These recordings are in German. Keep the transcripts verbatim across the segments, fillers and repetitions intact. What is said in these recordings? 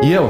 Jo,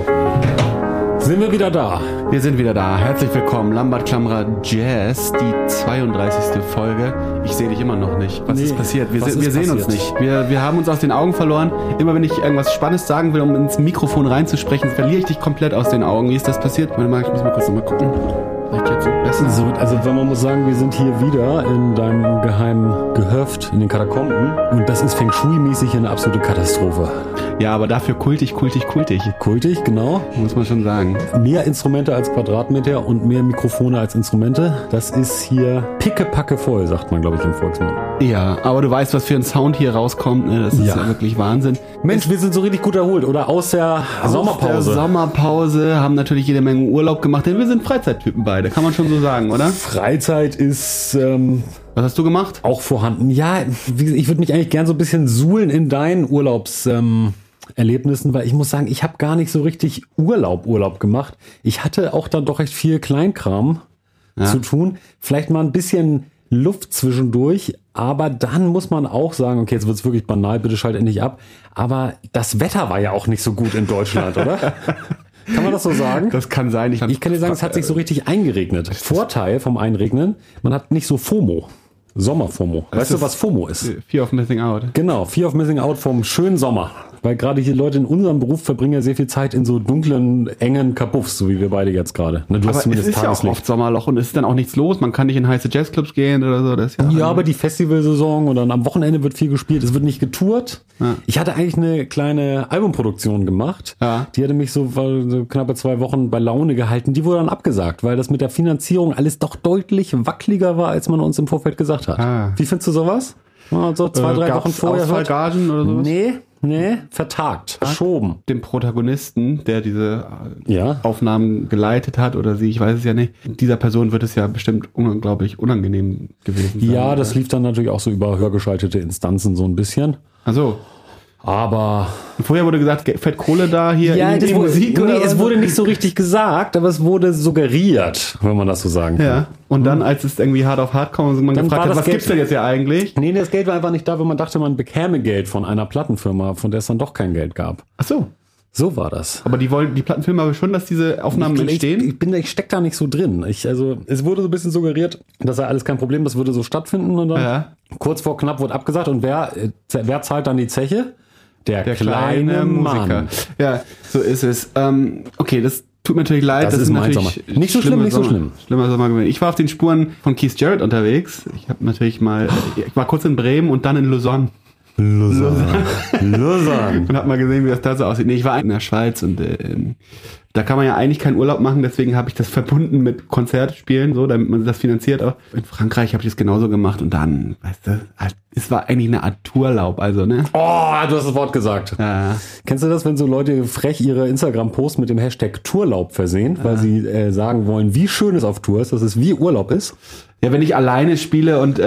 Sind wir wieder da? wir sind wieder da. Herzlich willkommen, Lambert Klammerer Jazz, die zweiunddreißigste Folge. Ich sehe dich immer noch nicht. Was Nee, ist passiert? Wir, was se- ist wir sehen uns passiert? nicht. Wir, wir haben uns aus den Augen verloren. Immer wenn ich irgendwas Spannendes sagen will, um ins Mikrofon reinzusprechen, verliere ich dich komplett aus den Augen. Wie ist das passiert? Warte mal, ich muss mal kurz nochmal gucken. Vielleicht jetzt besser. So, also wenn man muss sagen, wir sind hier wieder in deinem geheimen Gehöft in den Katakomben und das ist Feng Shui-mäßig eine absolute Katastrophe. Ja, aber dafür kultig, kultig, kultig. Kultig, genau. Muss man schon sagen. Mehr Instrumente als Quadratmeter und mehr Mikrofone als Instrumente. Das ist hier pickepacke voll, sagt man, glaube ich, im Volksmund. Ja, aber du weißt, was für ein Sound hier rauskommt. Ne? Das ist ja. Ja. wirklich Wahnsinn. Mensch, wir sind so richtig gut erholt. Oder aus der Sommerpause. Aus der Sommerpause haben natürlich jede Menge Urlaub gemacht, denn wir sind Freizeittypen beide, kann man schon so sagen, oder? Freizeit ist ähm, Was hast du gemacht? auch vorhanden. Ja, wie gesagt, ich würde mich eigentlich gern so ein bisschen suhlen in deinen Urlaubs... Ähm, Erlebnissen, weil ich muss sagen, ich habe gar nicht so richtig Urlaub Urlaub gemacht. Ich hatte auch dann doch recht viel Kleinkram Ja. zu tun. Vielleicht mal ein bisschen Luft zwischendurch, aber dann muss man auch sagen, okay, jetzt wird's wirklich banal, bitte schalt endlich ab. Aber das Wetter war ja auch nicht so gut in Deutschland, oder? Kann man das so sagen? Das kann sein. Ich, Ich kann dir sagen, es hat sich so richtig eingeregnet. Vorteil vom Einregnen, man hat nicht so FOMO. Sommer-FOMO. Weißt du, was FOMO ist? Fear of Missing Out. Genau, Fear of Missing Out vom schönen Sommer. Weil gerade hier Leute in unserem Beruf verbringen ja sehr viel Zeit in so dunklen, engen Kabuffs, so wie wir beide jetzt gerade. Ne, du hast Aber es zumindest ist ja auch Tageslicht. oft Sommerloch und es ist dann auch nichts los. Man kann nicht in heiße Jazzclubs gehen oder so. Das ist ja, Ja, aber die Festivalsaison und dann am Wochenende wird viel gespielt. Es wird nicht getourt. Ja. Ich hatte eigentlich eine kleine Albumproduktion gemacht. Ja. Die hatte mich so, so knappe zwei Wochen bei Laune gehalten. Die wurde dann abgesagt, weil das mit der Finanzierung alles doch deutlich wackeliger war, als man uns im Vorfeld gesagt hat. Ah. Wie findest du sowas? Ja, so zwei, Äh, drei gab's Wochen vorher. hört? Ausfallgagen oder sowas? Nee, nee, vertagt, verschoben. Dem Protagonisten, der diese äh, Ja. Aufnahmen geleitet hat oder sie, ich weiß es ja nicht. Dieser Person wird es ja bestimmt unglaublich unangenehm gewesen sein. Ja, das lief dann natürlich auch so über höhergeschaltete Instanzen so ein bisschen. Ach so. Aber Vorher wurde gesagt, ge- fährt Kohle da hier ja, in das die wurde, Musik nee, oder es was? wurde nicht so richtig gesagt, aber es wurde suggeriert, wenn man das so sagen kann. Ja. Und dann, als es irgendwie hart auf hart kam und man Dann gefragt war hat, das was Geld- gibt's denn jetzt hier eigentlich? Nee, das Geld war einfach nicht da, weil man dachte, man bekäme Geld von einer Plattenfirma, von der es dann doch kein Geld gab. Ach so. So war das. Aber die wollen, die Plattenfirma will schon, dass diese Aufnahmen ich, entstehen? Ich, ich bin, ich steck da nicht so drin. Ich, also, es wurde so ein bisschen suggeriert, das sei alles kein Problem, das würde so stattfinden und dann Ja. kurz vor knapp wurde abgesagt und wer, äh, wer zahlt dann die Zeche? Der, Der kleine, kleine Mann. Musiker. Ja, so ist es. Ähm, okay, das tut mir natürlich leid. Das ist sind mein natürlich Sommer. Nicht so schlimm, schlimme nicht so Sommer- schlimm. Schlimmer Sommer gewesen. Ich war auf den Spuren von Keith Jarrett unterwegs. Ich habe natürlich mal, ich war kurz in Bremen und dann in Lausanne Lausanne. Lausanne. und habe mal gesehen, wie das da so aussieht. Nee, ich war in der Schweiz und äh, da kann man ja eigentlich keinen Urlaub machen, deswegen habe ich das verbunden mit Konzertspielen, so, damit man das finanziert auch. In Frankreich habe ich das genauso gemacht und dann, weißt du, es war eigentlich eine Art Tourlaub, also, ne? Oh, du hast das Wort gesagt. Ja. Kennst du das, wenn so Leute frech ihre Instagram-Posts mit dem Hashtag Tourlaub versehen, weil sie äh, sagen wollen, wie schön es auf Tour ist, dass es wie Urlaub ist? Ja, wenn ich alleine spiele und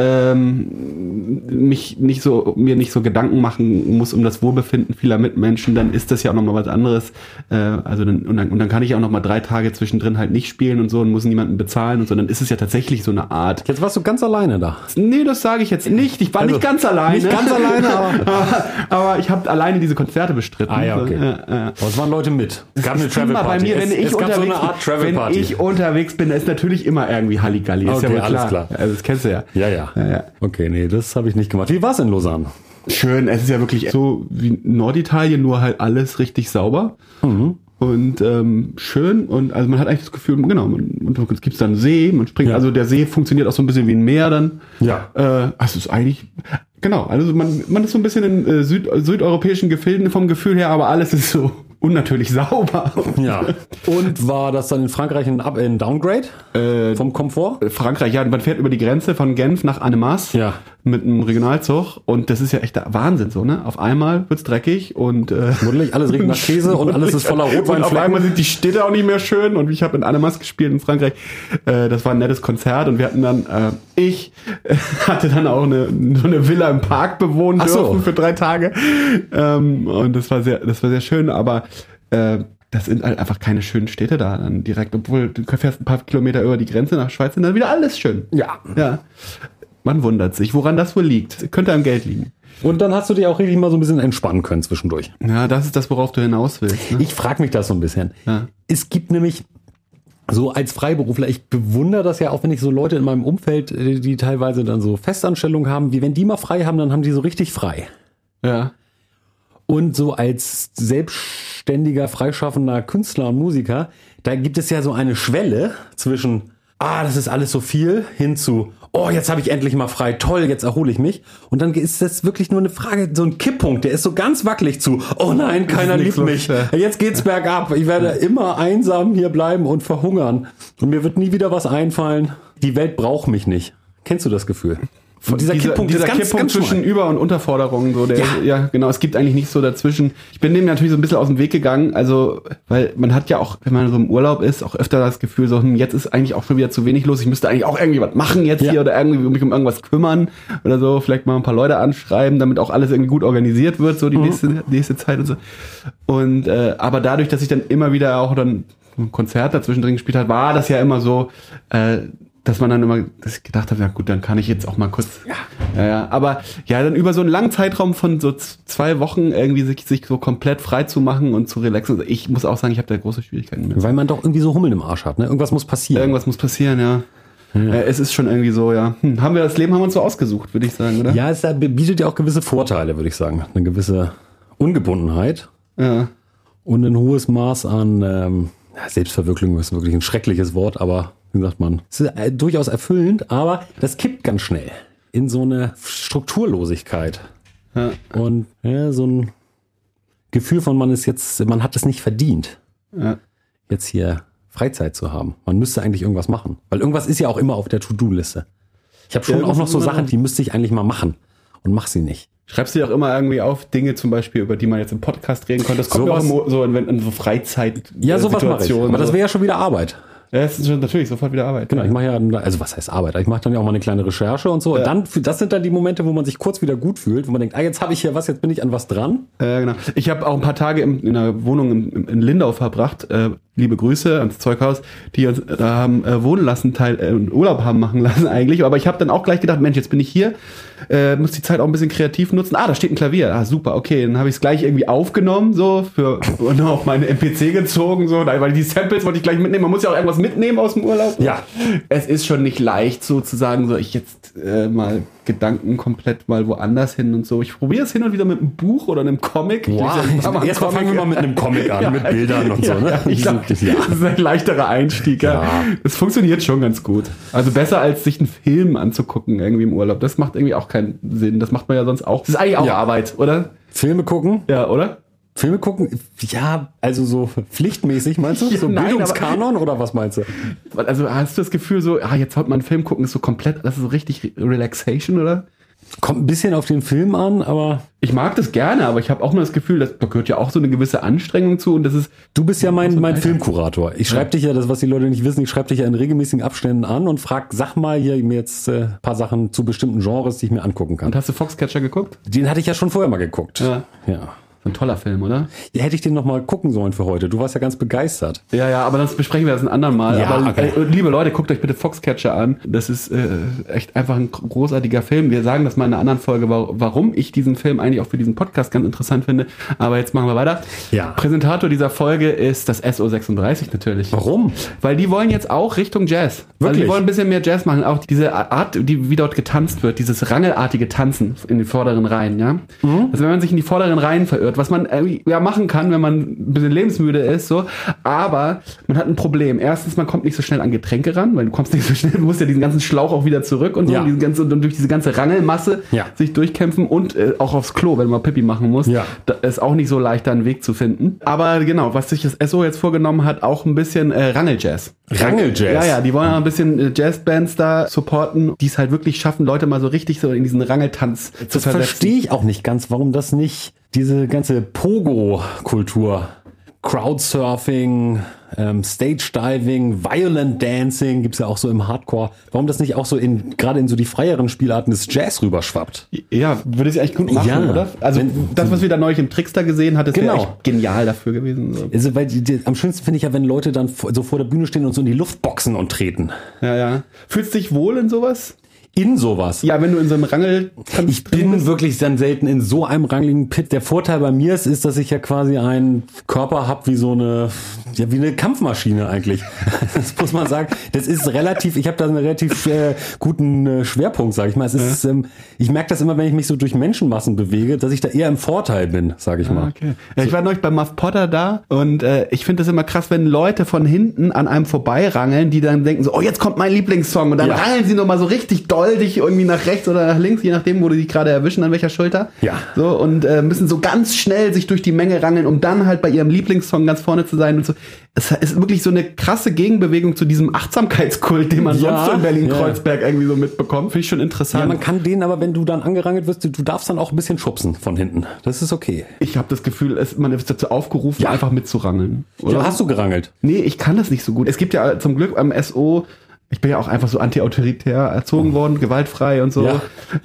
ähm, mich nicht so mir nicht so Gedanken machen muss um das Wohlbefinden vieler Mitmenschen, dann ist das ja auch nochmal was anderes. Äh, also dann, und, dann, und dann kann ich auch nochmal drei Tage zwischendrin halt nicht spielen und so und muss niemanden bezahlen und so. Dann ist es ja tatsächlich so eine Art. Jetzt warst du ganz alleine da. Nee, das sage ich jetzt nicht. Ich war Also, nicht ganz alleine. nicht ganz alleine, aber- aber, aber ich habe alleine diese Konzerte bestritten. Ah ja, okay. So, ja, ja. Aber es waren Leute mit. Es gab eine Ist immer Travel bei Party. mir, wenn es, ich es gab so unterwegs eine Art bin, Travel wenn Party. ich unterwegs bin, da ist natürlich immer irgendwie Halligalli. Ist Okay, ja wohl alles klar. klar. Also das kennst du ja. ja, ja, Ja, ja. Okay, nee, das habe ich nicht gemacht. Wie war es in Lausanne? Schön, es ist ja wirklich so wie Norditalien, nur halt alles richtig sauber. Mhm. Und ähm, schön und also man hat eigentlich das Gefühl, genau, man, und es gibt dann See, man springt, Ja. also der See funktioniert auch so ein bisschen wie ein Meer dann. Ja. Äh, also es ist eigentlich, genau, also man, man ist so ein bisschen in äh, Süd, südeuropäischen Gefilden vom Gefühl her, aber alles ist so unnatürlich sauber. Ja. Und war das dann in Frankreich ein, Up ein Downgrade Äh, vom Komfort? Frankreich, ja, man fährt über die Grenze von Genf nach Annemasse Ja. mit einem Regionalzug und das ist ja echt der Wahnsinn so, ne? Auf einmal wird's dreckig und äh, Muddelig, alles riecht nach Käse und alles ist voller Und auf Rotweinflecken. einmal sind die Städte auch nicht mehr schön und ich habe in Annemasse gespielt in Frankreich. Äh, das war ein nettes Konzert und wir hatten dann, äh, ich äh, hatte dann auch eine, so eine Villa im Park bewohnen Ach so. dürfen für drei Tage ähm, und das war sehr, das war sehr schön, aber äh, das sind halt einfach keine schönen Städte da dann direkt, obwohl du fährst ein paar Kilometer über die Grenze nach Schweiz und dann wieder alles schön. Ja. Ja. Man wundert sich, woran das wohl liegt. Könnte am Geld liegen. Und dann hast du dich auch richtig mal so ein bisschen entspannen können zwischendurch. Ja, das ist das, worauf du hinaus willst. Ne? Ich frage mich das so ein bisschen. Ja. Es gibt nämlich so als Freiberufler, ich bewundere das ja auch, wenn ich so Leute in meinem Umfeld, die teilweise dann so Festanstellungen haben, wie wenn die mal frei haben, dann haben die so richtig frei. Ja. Und so als selbstständiger, freischaffender Künstler und Musiker, da gibt es ja so eine Schwelle zwischen, ah, das ist alles so viel, hin zu, oh, jetzt habe ich endlich mal frei, toll, jetzt erhole ich mich. Und dann ist das wirklich nur eine Frage, so ein Kipppunkt, der ist so ganz wackelig zu, oh nein, keiner liebt mich, jetzt geht's bergab, ich werde immer einsam hier bleiben und verhungern. Und mir wird nie wieder was einfallen. Die Welt braucht mich nicht. Kennst du das Gefühl? Von dieser, dieser Kipppunkt, dieser ist ganz, Kipppunkt ganz zwischen Über- und Unterforderung, so der, ja. ja, genau, es gibt eigentlich nicht so dazwischen. Ich bin dem natürlich so ein bisschen aus dem Weg gegangen, also, weil man hat ja auch, wenn man so im Urlaub ist, auch öfter das Gefühl, so, hm, jetzt ist eigentlich auch schon wieder zu wenig los, ich müsste eigentlich auch irgendwie was machen jetzt ja. hier oder irgendwie mich um irgendwas kümmern oder so, vielleicht mal ein paar Leute anschreiben, damit auch alles irgendwie gut organisiert wird, so die mhm. nächste, nächste Zeit und so. Und, äh, aber dadurch, dass ich dann immer wieder auch dann ein Konzert dazwischen drin gespielt hat, war das ja immer so, äh, dass man dann immer dass ich gedacht hat, ja gut, dann kann ich jetzt auch mal kurz, ja. Ja, ja, aber ja, dann über so einen langen Zeitraum von so zwei Wochen irgendwie sich, sich so komplett frei zu machen und zu relaxen. Ich muss auch sagen, ich habe da große Schwierigkeiten mit. Weil man doch irgendwie so Hummeln im Arsch hat, ne? Irgendwas muss passieren. Irgendwas muss passieren, ja. ja. Äh, es ist schon irgendwie so, ja. Hm, haben wir das Leben haben wir uns so ausgesucht, würde ich sagen, oder? Ja, es bietet ja auch gewisse Vorteile, würde ich sagen. Eine gewisse Ungebundenheit. Ja. Und ein hohes Maß an ähm, Selbstverwirklichung ist wirklich ein schreckliches Wort, aber wie sagt man, es ist äh, durchaus erfüllend, aber das kippt ganz schnell in so eine Strukturlosigkeit. Ja. Und ja, so ein Gefühl von, man ist jetzt, man hat es nicht verdient, ja. jetzt hier Freizeit zu haben. Man müsste eigentlich irgendwas machen, weil irgendwas ist ja auch immer auf der To-Do-Liste. Ich habe schon ja, auch noch so Sachen, die müsste ich eigentlich mal machen und mach sie nicht. Schreibst du dir auch immer irgendwie auf Dinge zum Beispiel, über die man jetzt im Podcast reden konnte? Das kommt so auch immer so in, in so Freizeit. Ja, sowas mache ich. Aber das wäre ja schon wieder Arbeit. Ja, das ist schon natürlich sofort wieder Arbeit. Genau, ich mache ja, also was heißt Arbeit? Ich mache dann ja auch mal eine kleine Recherche und so. Ja. Und dann, das sind dann die Momente, wo man sich kurz wieder gut fühlt, wo man denkt, ah, jetzt habe ich hier was, jetzt bin ich an was dran. Ja, äh, genau. Ich habe auch ein paar Tage in, in einer Wohnung in, in Lindau verbracht. Äh, liebe Grüße ans Zeughaus, die uns da haben äh, wohnen lassen, Teil äh, Urlaub haben machen lassen eigentlich. Aber ich habe dann auch gleich gedacht, Mensch, jetzt bin ich hier, äh, muss die Zeit auch ein bisschen kreativ nutzen. Ah, da steht ein Klavier. Ah, super, okay. Dann habe ich es gleich irgendwie aufgenommen, so für und auf meine M P C gezogen, so, weil die Samples wollte ich gleich mitnehmen. Man muss ja auch irgendwas mitnehmen aus dem Urlaub. Ja. Es ist schon nicht leicht, sozusagen, so ich jetzt äh, mal Gedanken komplett mal woanders hin und so. Ich probiere es hin und wieder mit einem Buch oder einem Comic. Wow. Erstmal Erst fangen wir mal mit einem Comic an, ja, mit Bildern und ja, so. Ne? Ja, ich glaub, ja. Das ist ein leichterer Einstieg. Ja. Es funktioniert schon ganz gut. Also besser als sich einen Film anzugucken irgendwie im Urlaub. Das macht irgendwie auch keinen Sinn. Das macht man ja sonst auch. Das ist eigentlich auch ja. Arbeit, oder? Filme gucken? Ja, oder? Filme gucken? Ja, also so pflichtmäßig, meinst du? Ja, so nein, Bildungskanon oder was meinst du? Also hast du das Gefühl so, ah, jetzt sollte man einen Film gucken, ist so komplett, das ist so richtig Relaxation, oder? Kommt ein bisschen auf den Film an, aber... Ich mag das gerne, aber ich habe auch mal das Gefühl, dass, da gehört ja auch so eine gewisse Anstrengung zu und das ist... Du bist ja mein, mein Filmkurator. Ich schreibe ja. dich ja, das was die Leute nicht wissen, ich schreibe dich ja in regelmäßigen Abständen an und frag, sag mal hier mir jetzt äh, ein paar Sachen zu bestimmten Genres, die ich mir angucken kann. Und hast du Foxcatcher geguckt? Den hatte ich ja schon vorher mal geguckt. Ja. Ja. Ein toller Film, oder? Ja, hätte ich den noch mal gucken sollen für heute. Du warst ja ganz begeistert. Ja, ja, aber das besprechen wir das ein andermal. Ja, aber okay. äh, liebe Leute, guckt euch bitte Foxcatcher an. Das ist äh, echt einfach ein großartiger Film. Wir sagen das mal in einer anderen Folge, warum ich diesen Film eigentlich auch für diesen Podcast ganz interessant finde. Aber jetzt machen wir weiter. Ja. Präsentator dieser Folge ist das S O sechsunddreißig natürlich. Warum? Weil die wollen jetzt auch Richtung Jazz. Wirklich? Also die wollen ein bisschen mehr Jazz machen. Auch diese Art, die wie dort getanzt wird, dieses rangelartige Tanzen in den vorderen Reihen, ja. Mhm. Also wenn man sich in die vorderen Reihen verirrt, was man irgendwie ja machen kann, wenn man ein bisschen lebensmüde ist, so. Aber man hat ein Problem. Erstens, man kommt nicht so schnell an Getränke ran, weil du kommst nicht so schnell, du musst ja diesen ganzen Schlauch auch wieder zurück und so, ja. und, diesen ganzen, und durch diese ganze Rangelmasse ja. sich durchkämpfen und äh, auch aufs Klo, wenn du mal Pipi machen musst. Ja. Da ist auch nicht so leicht, da einen Weg zu finden. Aber genau, was sich das S O jetzt vorgenommen hat, auch ein bisschen äh, Rangeljazz. Rangeljazz? Ja, ja, die wollen auch ein bisschen äh, Jazzbands da supporten, die es halt wirklich schaffen, Leute mal so richtig so in diesen Rangeltanz das zu versetzen. Das verstehe ich auch nicht ganz, warum das nicht diese ganze Pogo-Kultur, Crowdsurfing, ähm, Stage-Diving, Violent Dancing, gibt's ja auch so im Hardcore. Warum das nicht auch so in, gerade in so die freieren Spielarten des Jazz rüberschwappt? Ja, würde sie eigentlich gut machen, ja, oder? Also wenn, das, was wir da neulich im Trickster gesehen hat, ist genau. ja echt genial dafür gewesen. So. Also, weil die, die, am schönsten finde ich ja, wenn Leute dann so vor der Bühne stehen und so in die Luft boxen und treten. Ja, ja. Fühlst du dich wohl in sowas? in sowas. Ja, wenn du in so einem Rangel... Ich bin wirklich dann selten in so einem rangeligen Pit. Der Vorteil bei mir ist, ist, dass ich ja quasi einen Körper habe wie so eine, ja, wie eine Kampfmaschine eigentlich. Das muss man sagen. Das ist relativ, ich habe da einen relativ äh, guten äh, Schwerpunkt, sage ich mal. Es ist, ähm, ich merke das immer, wenn ich mich so durch Menschenmassen bewege, dass ich da eher im Vorteil bin, sage ich mal. Ah, okay. Ja, ich war neulich bei Muff Potter da und äh, ich finde das immer krass, wenn Leute von hinten an einem vorbeirangeln, die dann denken so, oh, jetzt kommt mein Lieblingssong und dann Ja. rangeln sie nochmal so richtig doll dich irgendwie nach rechts oder nach links, je nachdem, wo du dich gerade erwischen, an welcher Schulter. Ja. So, und äh, müssen so ganz schnell sich durch die Menge rangeln, um dann halt bei ihrem Lieblingssong ganz vorne zu sein und so. Es ist wirklich so eine krasse Gegenbewegung zu diesem Achtsamkeitskult, den man Ja, sonst so in Berlin-Kreuzberg ja. irgendwie so mitbekommt. Finde ich schon interessant. Ja, man kann den aber, wenn du dann angerangelt wirst, du darfst dann auch ein bisschen schubsen von hinten. Das ist okay. Ich habe das Gefühl, es, man ist dazu aufgerufen, Ja. einfach mitzurangeln. Oder? Ja, hast du gerangelt? Nee, ich kann das nicht so gut. Es gibt ja zum Glück am S O, ich bin ja auch einfach so anti-autoritär erzogen worden, gewaltfrei und so. Ja.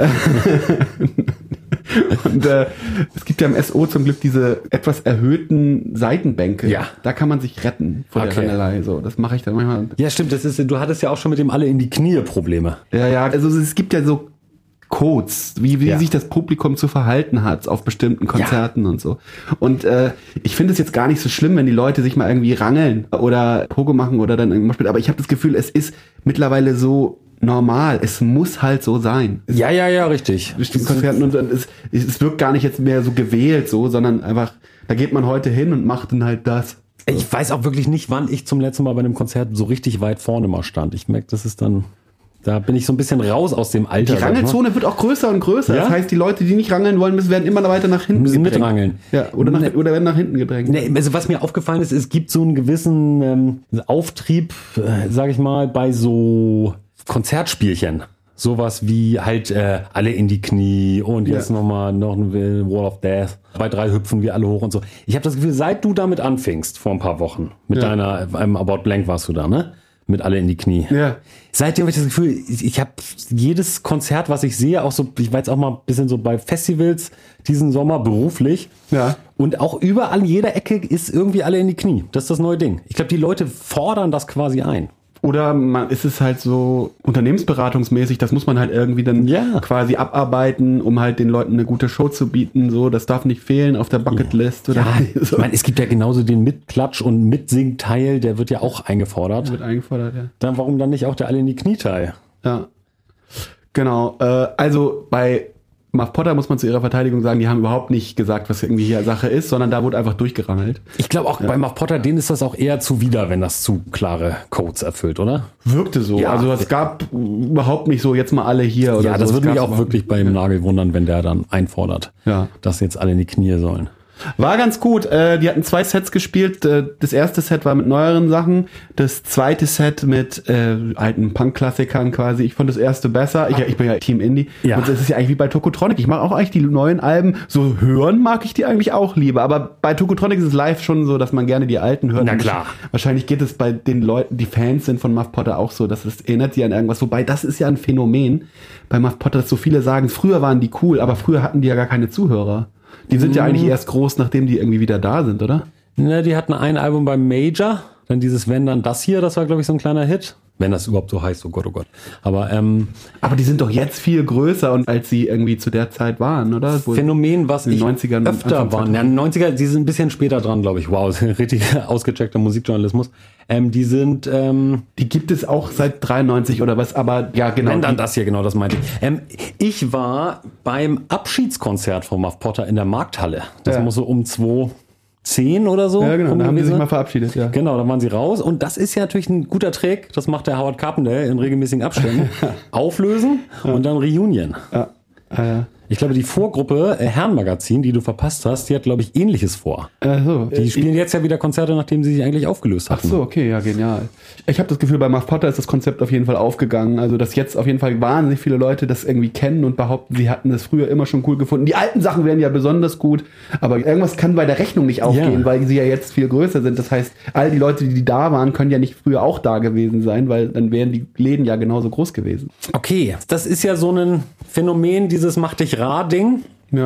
Und äh, es gibt ja im S O zum Glück diese etwas erhöhten Seitenbänke. Ja. Da kann man sich retten vor Okay. der Rangelei. So, das mache ich dann manchmal. Ja, stimmt. Das ist, du hattest ja auch schon mit dem alle in die Knie Probleme. Ja, ja. Also es gibt ja so Codes, wie, wie Ja. sich das Publikum zu verhalten hat auf bestimmten Konzerten und so. Und äh, ich finde es jetzt gar nicht so schlimm, wenn die Leute sich mal irgendwie rangeln oder Pogo machen oder dann irgendwas spielen. Aber ich habe das Gefühl, es ist mittlerweile so normal. Es muss halt so sein. Es Ja, ja, ja, richtig. bestimmten Konzerten und dann ist, es wirkt gar nicht jetzt mehr so gewählt so, sondern einfach, da geht man heute hin und macht dann halt das. Ich weiß auch wirklich nicht, wann ich zum letzten Mal bei einem Konzert so richtig weit vorne mal stand. Ich merke, das ist dann, da bin ich so ein bisschen raus aus dem Alter. Die sag ich mal. Rangelzone wird auch größer und größer. Ja? Das heißt, die Leute, die nicht rangeln wollen, müssen, werden immer weiter nach hinten Müssen gedrängt. mitrangeln. Ja, oder, nach, Ne. oder werden nach hinten gedrängt. Nee, also was mir aufgefallen ist, es gibt so einen gewissen ähm, Auftrieb, äh, sag ich mal, bei so Konzertspielchen. Sowas wie halt äh, alle in die Knie und jetzt Ja. nochmal noch ein Wall of Death. Bei drei hüpfen wir alle hoch und so. Ich habe das Gefühl, seit du damit anfingst, vor ein paar Wochen, mit Ja. deiner, einem About Blank warst du da, ne? Mit alle in die Knie. Ja. Seitdem habe ich das Gefühl, ich, ich habe jedes Konzert, was ich sehe, auch so, ich war jetzt auch mal ein bisschen so bei Festivals diesen Sommer beruflich. Ja. Und auch überall in jeder Ecke ist irgendwie alle in die Knie. Das ist das neue Ding. Ich glaube, die Leute fordern das quasi ein. Oder man ist es halt so unternehmensberatungsmäßig, das muss man halt irgendwie dann Ja. quasi abarbeiten, um halt den Leuten eine gute Show zu bieten. So, das darf nicht fehlen auf der Bucketlist oder Ja, so. ich meine, es gibt ja genauso den Mitklatsch- und Mitsing-Teil, der wird ja auch eingefordert. Wird eingefordert, ja. Dann warum dann nicht auch der alle in die Knie-Teil? Ja. Genau. Äh, also bei Muff Potter muss man zu ihrer Verteidigung sagen, die haben überhaupt nicht gesagt, was irgendwie hier Sache ist, sondern da wurde einfach durchgerangelt. Ich glaube auch bei Muff Potter, denen ist das auch eher zuwider, wenn das zu klare Codes erfüllt, oder? Wirkte so. Ja. Also es gab überhaupt nicht so, jetzt mal alle hier oder Ja, so. das Es würde mich gab's auch überhaupt wirklich beim Nagel wundern, wenn der dann einfordert, Ja. dass jetzt alle in die Knie sollen. War ganz gut. Äh, die hatten zwei Sets gespielt. Äh, das erste Set war mit neueren Sachen. Das zweite Set mit äh, alten Punk-Klassikern quasi. Ich fand das erste besser. Ich, ich bin ja Team Indie. Ja. Und das ist ja eigentlich wie bei Tokotronic. Ich mag auch eigentlich die neuen Alben. So hören mag ich die eigentlich auch lieber. Aber bei Tokotronic ist es live schon so, dass man gerne die alten hört. Na Und klar. Wahrscheinlich geht es bei den Leuten, die Fans sind von Muff Potter auch so, dass es erinnert sie an irgendwas. Wobei, das ist ja ein Phänomen bei Muff Potter, dass so viele sagen, früher waren die cool, aber früher hatten die ja gar keine Zuhörer. Die sind ja Mhm. eigentlich erst groß, nachdem die irgendwie wieder da sind, oder? Ne, die hatten ein Album beim Major, dann dieses Wenn, dann das hier, das war, glaube ich, so ein kleiner Hit. Wenn das überhaupt so heißt, oh Gott, oh Gott. Aber ähm, Aber die sind doch jetzt viel größer, und als sie irgendwie zu der Zeit waren, oder? Wo Phänomen, was in den ich neunzigern, öfter Anfang waren. Ja, neunziger, die sind ein bisschen später dran, glaube ich. Wow, richtig ausgecheckter Musikjournalismus. Ähm, die sind, ähm, Die gibt es auch seit dreiundneunzig oder was, aber ja, genau. wenn dann die- das hier, genau, das meinte ich. Ähm, ich war beim Abschiedskonzert von Muff Potter in der Markthalle. Das Ja. muss so um zweitausendzehn oder so. Ja, genau, rum da haben die gewesen sich sein. mal verabschiedet, ja. Genau, da waren sie raus. Und das ist ja natürlich ein guter Trick. Das macht der Howard Carpendale in regelmäßigen Abständen. Auflösen und dann Reunion. Ja, äh, Ich glaube, die Vorgruppe äh, Herrenmagazin, die du verpasst hast, die hat, glaube ich, Ähnliches vor. äh, so. Die spielen jetzt ja wieder Konzerte, nachdem sie sich eigentlich aufgelöst Ach hatten. so, okay, ja, genial. Ich habe das Gefühl, bei Muff Potter ist das Konzept auf jeden Fall aufgegangen. Also, dass jetzt auf jeden Fall wahnsinnig viele Leute das irgendwie kennen und behaupten, sie hatten das früher immer schon cool gefunden. Die alten Sachen wären ja besonders gut, aber irgendwas kann bei der Rechnung nicht aufgehen, Ja. weil sie ja jetzt viel größer sind. Das heißt, all die Leute, die da waren, können ja nicht früher auch da gewesen sein, weil dann wären die Läden ja genauso groß gewesen. Okay, das ist ja so ein Phänomen, dieses Mach dich rar-Ding. Ja.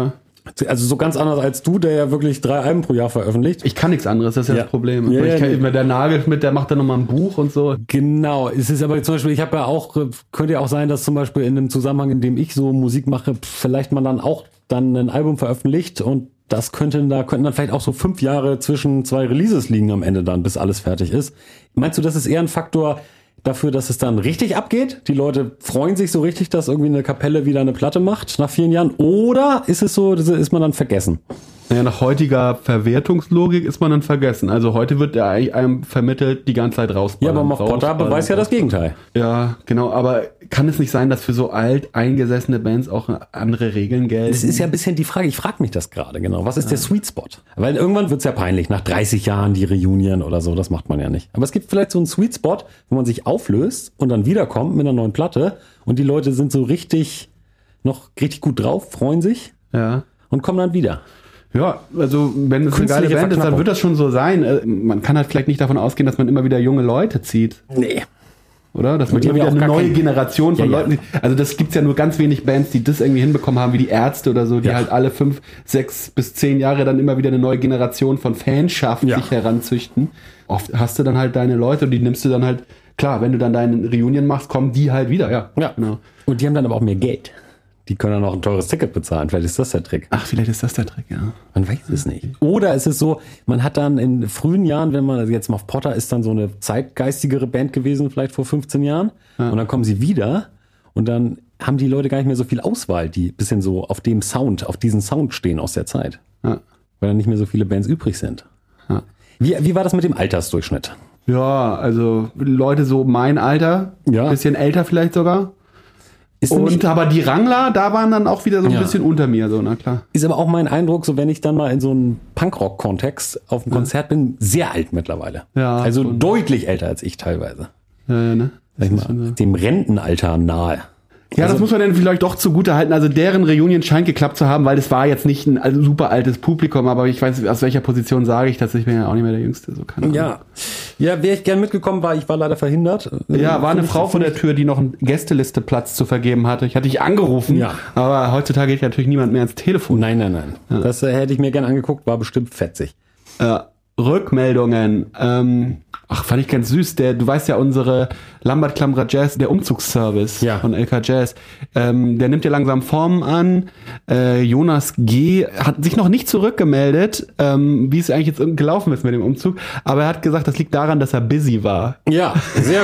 Also so ganz anders als du, der ja wirklich drei Alben pro Jahr veröffentlicht. Ich kann nichts anderes, das ist ja, Ja. das Problem. Ja, ich ja, kann, nee. Der Nagel mit, der macht dann nochmal ein Buch und so. Genau, es ist aber zum Beispiel, ich habe ja auch, könnte ja auch sein, dass zum Beispiel in einem Zusammenhang, in dem ich so Musik mache, vielleicht man dann auch dann ein Album veröffentlicht und das könnte, da könnten dann vielleicht auch so fünf Jahre zwischen zwei Releases liegen am Ende dann, bis alles fertig ist. Meinst du, das ist eher ein Faktor dafür, dass es dann richtig abgeht? Die Leute freuen sich so richtig, dass irgendwie eine Kapelle wieder eine Platte macht nach vielen Jahren? Oder ist es so, ist man dann vergessen? Naja, nach heutiger Verwertungslogik ist man dann vergessen. Also heute wird ja eigentlich einem vermittelt, die ganze Zeit rausballern. Ja, aber Muff Potter rausballern, beweist ja das Gegenteil. Ja, genau. Aber kann es nicht sein, dass für so alt eingesessene Bands auch andere Regeln gelten? Das ist ja ein bisschen die Frage, ich frage mich das gerade genau. Was ist der Sweet Spot? Weil irgendwann wird's ja peinlich, nach dreißig Jahren die Reunion oder so, das macht man ja nicht. Aber es gibt vielleicht so einen Sweet Spot, wo man sich auflöst und dann wiederkommt mit einer neuen Platte und die Leute sind so richtig, noch richtig gut drauf, freuen sich Ja. und kommen dann wieder. Ja, also wenn es eine geile Künstliche Band ist, dann Verknappung. wird das schon so sein. Äh, Man kann halt vielleicht nicht davon ausgehen, dass man immer wieder junge Leute zieht, Nee. oder? Dass man Die immer haben wieder ja auch eine gar neue kein- Generation von Ja, ja. Leuten. Also das gibt's ja nur ganz wenig Bands, die das irgendwie hinbekommen haben, wie die Ärzte oder so, die Ja. halt alle fünf, sechs bis zehn Jahre dann immer wieder eine neue Generation von Fanschaft Ja. sich heranzüchten. Oft hast du dann halt deine Leute und die nimmst du dann halt, klar, wenn du dann deine Reunion machst, kommen die halt wieder, ja. Ja. Genau. Und die haben dann aber auch mehr Geld. Die können dann auch ein teures Ticket bezahlen. Vielleicht ist das der Trick. Ach, vielleicht ist das der Trick, ja. Man weiß es nicht. Oder ist es so, man hat dann in frühen Jahren, wenn man, also jetzt Muff Potter ist dann so eine zeitgeistigere Band gewesen, vielleicht vor fünfzehn Jahren. Und dann kommen sie wieder und dann haben die Leute gar nicht mehr so viel Auswahl, die bisschen so auf dem Sound, auf diesen Sound stehen aus der Zeit. Ja. Weil dann nicht mehr so viele Bands übrig sind. Ja. Wie, wie war das mit dem Altersdurchschnitt? Ja, also Leute so mein Alter, Ja. bisschen älter vielleicht sogar. Ist, Und nämlich, aber die Rangler, da waren dann auch wieder so ein Ja. bisschen unter mir, so, na klar. ist aber auch mein Eindruck, so wenn ich dann mal in so einem Punkrock-Kontext auf einem Konzert bin, sehr alt mittlerweile. Ja, also schon. deutlich älter als ich teilweise. Ja, ne? Sag ich mal, dem Rentenalter nahe. Ja, Also- das muss man dann vielleicht doch zugute halten. Also deren Reunion scheint geklappt zu haben, weil das war jetzt nicht ein also super altes Publikum, aber ich weiß, aus welcher Position sage ich das? Ich bin ja auch nicht mehr der Jüngste. So keine Ahnung. Ja, ja, wäre ich gern mitgekommen, war ich war leider verhindert. Ja, war eine Finde ich- Frau vor der Tür, die noch einen Gästelisteplatz zu vergeben hatte. Ich hatte dich angerufen, Ja. aber heutzutage geht natürlich niemand mehr ans Telefon. Nein, nein, nein. Das äh, hätte ich mir gern angeguckt, war bestimmt fetzig. Äh, Rückmeldungen. Ähm, ach, fand ich ganz süß. Der, du weißt ja, unsere Lambert Klamra Jazz, der Umzugsservice Ja. von L K Jazz, ähm, der nimmt ja langsam Formen an. Äh, Jonas G. hat sich noch nicht zurückgemeldet, ähm, wie es eigentlich jetzt gelaufen ist mit dem Umzug. Aber er hat gesagt, das liegt daran, dass er busy war. Ja, sehr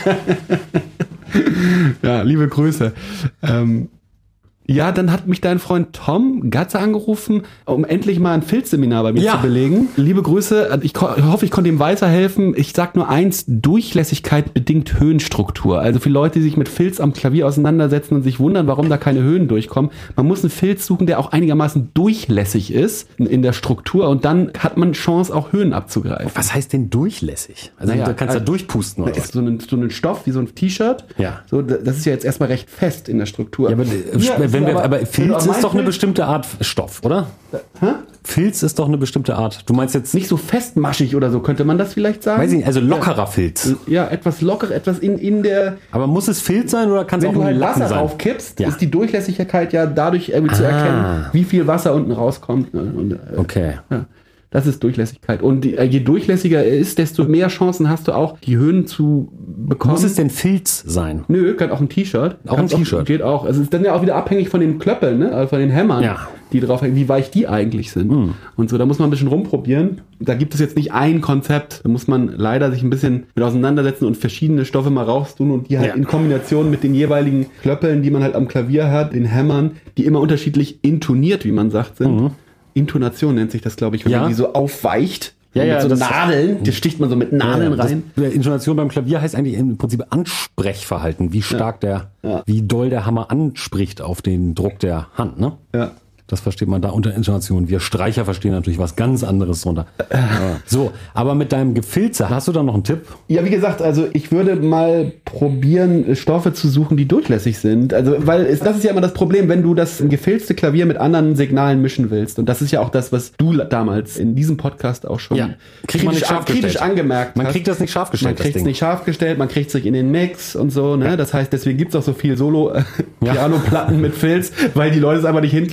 gut. Ja, liebe Grüße. Ähm, ja, dann hat mich dein Freund Tom Gatze angerufen, um endlich mal ein Filzseminar bei mir Ja. zu belegen. Liebe Grüße, ich ko- hoffe, ich konnte ihm weiterhelfen. Ich sag nur eins, Durchlässigkeit bedingt Höhenstruktur. Also für Leute, die sich mit Filz am Klavier auseinandersetzen und sich wundern, warum da keine Höhen durchkommen. Man muss einen Filz suchen, der auch einigermaßen durchlässig ist in- in der Struktur und dann hat man Chance, auch Höhen abzugreifen. Was heißt denn durchlässig? Also Naja, da kannst du also- da durchpusten oder was? Ist so ein, so ein Stoff wie so ein T-Shirt. Ja. So, das ist ja jetzt erstmal recht fest in der Struktur. Ja, aber, äh, wenn wir, aber Filz ist doch eine bestimmte Art Stoff, oder? Hä? Filz ist doch eine bestimmte Art. Du meinst jetzt, Nicht so festmaschig oder so, könnte man das vielleicht sagen? weiß ich nicht, also lockerer Filz. Ja, etwas locker, etwas in, in der... Aber muss es Filz sein oder kann es Wenn auch du ein halt Lappen Wasser sein? draufkippst, Ja. ist die Durchlässigkeit ja dadurch irgendwie zu Ah. erkennen, wie viel Wasser unten rauskommt. ne? Und, äh, Okay. ja, das ist Durchlässigkeit. Und die, äh, je durchlässiger er ist, desto mehr Chancen hast du auch, die Höhen zu bekommen. Muss es denn Filz sein? Nö, kann auch ein T-Shirt. Auch ein Kannst T-Shirt. Geht auch. Es ist dann ja auch wieder abhängig von den Klöppeln, ne? Also von den Hämmern, Ja. die drauf hängen, wie weich die eigentlich sind. Und so, da muss man ein bisschen rumprobieren. Da gibt es jetzt nicht ein Konzept. Da muss man leider sich ein bisschen mit auseinandersetzen und verschiedene Stoffe mal raustun und die halt Ja. in Kombination mit den jeweiligen Klöppeln, die man halt am Klavier hat, den Hämmern, die immer unterschiedlich intoniert, wie man sagt, sind. Intonation nennt sich das, glaube ich, wenn Ja. man die so aufweicht. Ja, Und ja, mit so das- Nadeln, die sticht man so mit Nadeln das, rein. Intonation beim Klavier heißt eigentlich im Prinzip Ansprechverhalten, wie stark der, Ja. wie doll der Hammer anspricht auf den Druck der Hand, ne? Ja. Das versteht man da unter Intonation. Wir Streicher verstehen natürlich was ganz anderes drunter. Ja. So, aber mit deinem Gefilze, hast du da noch einen Tipp? Ja, wie gesagt, also ich würde mal probieren, Stoffe zu suchen, die durchlässig sind. Also, weil es, das ist ja immer das Problem, wenn du das gefilzte Klavier mit anderen Signalen mischen willst. Und das ist ja auch das, was du damals in diesem Podcast auch schon Ja. Kriegt man nicht kritisch, scharf kritisch gestellt. angemerkt Man hast. kriegt das nicht scharf Man gestellt, das kriegt es Ding. nicht scharf gestellt, man kriegt sich in den Mix und so. Ne? Das heißt, deswegen gibt's auch so viel Ja. Solo-Piano-Platten mit Filz, weil die Leute es einfach nicht hinkriegen, das zu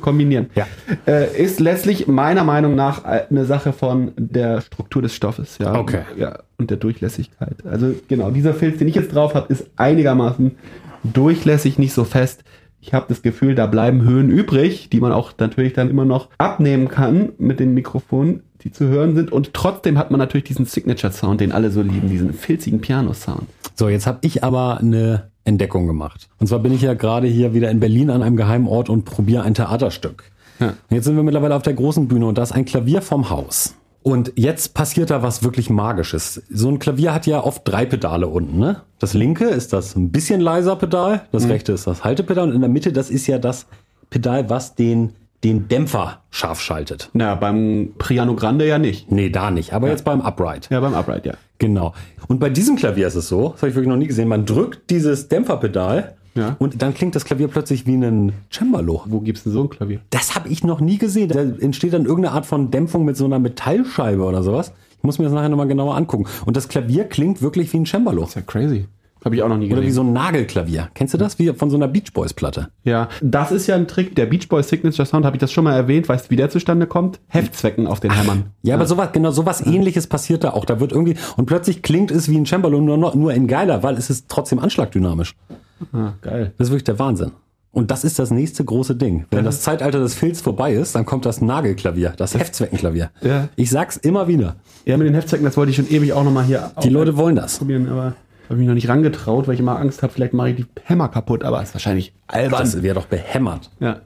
kombinieren. Ja. Äh, ist letztlich meiner Meinung nach eine Sache von der Struktur des Stoffes. Ja. Okay. Ja, und der Durchlässigkeit. Also genau, dieser Filz, den ich jetzt drauf habe, ist einigermaßen durchlässig, nicht so fest. Ich habe das Gefühl, da bleiben Höhen übrig, die man auch natürlich dann immer noch abnehmen kann mit den Mikrofonen, die zu hören sind. Und trotzdem hat man natürlich diesen Signature-Sound, den alle so lieben, diesen filzigen Piano-Sound. So, jetzt habe ich aber eine Entdeckung gemacht. Und zwar bin ich ja gerade hier wieder in Berlin an einem geheimen Ort und probiere ein Theaterstück. Ja. Jetzt sind wir mittlerweile auf der großen Bühne und da ist ein Klavier vom Haus. Und jetzt passiert da was wirklich Magisches. So ein Klavier hat ja oft drei Pedale unten, ne? Das linke ist das ein bisschen leiser Pedal, das mhm. rechte ist das Haltepedal und in der Mitte, das ist ja das Pedal, was den, den Dämpfer scharf schaltet. Na, beim Piano Grande ja nicht. Nee, da nicht, aber ja. jetzt beim Upright. Ja, beim Upright, ja. Genau. Und bei diesem Klavier ist es so, das habe ich wirklich noch nie gesehen, man drückt dieses Dämpferpedal ja. und dann klingt das Klavier plötzlich wie ein Cembalo. Wo gibt's denn so ein Klavier? Das habe ich noch nie gesehen. Da entsteht dann irgendeine Art von Dämpfung mit so einer Metallscheibe oder sowas. Ich muss mir das nachher nochmal genauer angucken. Und das Klavier klingt wirklich wie ein Cembalo. Das ist ja crazy. Habe ich auch noch nie gesehen. Oder wie so ein Nagelklavier. Kennst du das? Wie von so einer Beach Boys Platte. Ja, das ist ja ein Trick. Der Beach Boys Signature Sound, habe ich das schon mal erwähnt. Weißt du, wie der zustande kommt? Heftzwecken auf den Hämmern. Ja, ja, aber sowas, genau sowas ja. Ähnliches passiert da auch. Da wird irgendwie, und plötzlich klingt es wie ein Cembalo, nur, nur in geiler, weil es ist trotzdem anschlagdynamisch. Ah, geil. Das ist wirklich der Wahnsinn. Und das ist das nächste große Ding. Wenn ja. das Zeitalter des Filz vorbei ist, dann kommt das Nagelklavier, das Heftzweckenklavier. Ja. Ich sag's immer wieder. Ja, mit den Heftzwecken, das wollte ich schon ewig auch nochmal hier Die Leute wollen das. Probieren, aber habe mich noch nicht rangetraut, weil ich immer Angst habe, vielleicht mache ich die Hämmer kaputt, aber ist wahrscheinlich albern. Das wäre doch behämmert. Ja.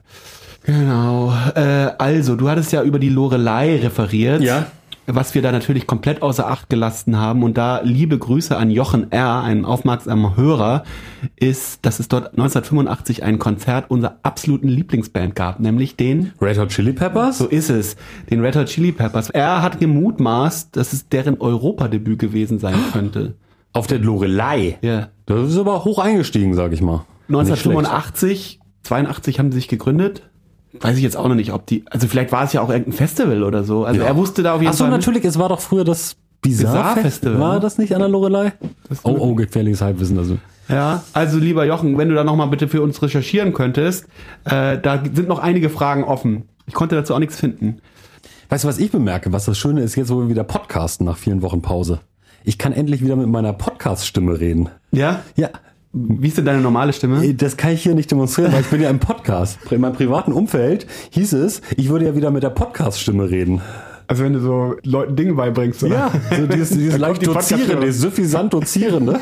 Genau. Äh, also, du hattest ja über die Loreley referiert. Ja. Was wir da natürlich komplett außer Acht gelassen haben, und da liebe Grüße an Jochen R., einen aufmerksamen Hörer, ist, dass es dort neunzehnhundertfünfundachtzig ein Konzert unserer absoluten Lieblingsband gab, nämlich den Red Hot Chili Peppers? So ist es, den Red Hot Chili Peppers. Er hat gemutmaßt, dass es deren Europadebüt gewesen sein könnte. Auf der Loreley? Ja. Das ist aber hoch eingestiegen, sag ich mal. neunzehnhundertfünfundachtzig, zweiundachtzig haben sie sich gegründet. Weiß ich jetzt auch noch nicht, ob die, also vielleicht war es ja auch irgendein Festival oder so. Also ja. er wusste da auf jeden Ach so, Fall. Achso, natürlich, es war doch früher das Bizarre-Festival. War das nicht an der Loreley? Oh, oh, gefährliches Halbwissen. Also. Ja, also lieber Jochen, wenn du da nochmal bitte für uns recherchieren könntest, äh, da sind noch einige Fragen offen. Ich konnte dazu auch nichts finden. Weißt du, was ich bemerke? Was das Schöne ist, jetzt wo wir wieder podcasten nach vielen Wochen Pause. Ich kann endlich wieder mit meiner Podcast-Stimme reden. Ja? Ja. Wie ist denn deine normale Stimme? Das kann ich hier nicht demonstrieren, weil ich bin ja im Podcast. In meinem privaten Umfeld hieß es, ich würde ja wieder mit der Podcast-Stimme reden. Also wenn du so Leuten Dinge beibringst, oder? Ja, so dieses, dieses leicht die dozierende, dieses suffisant dozierende.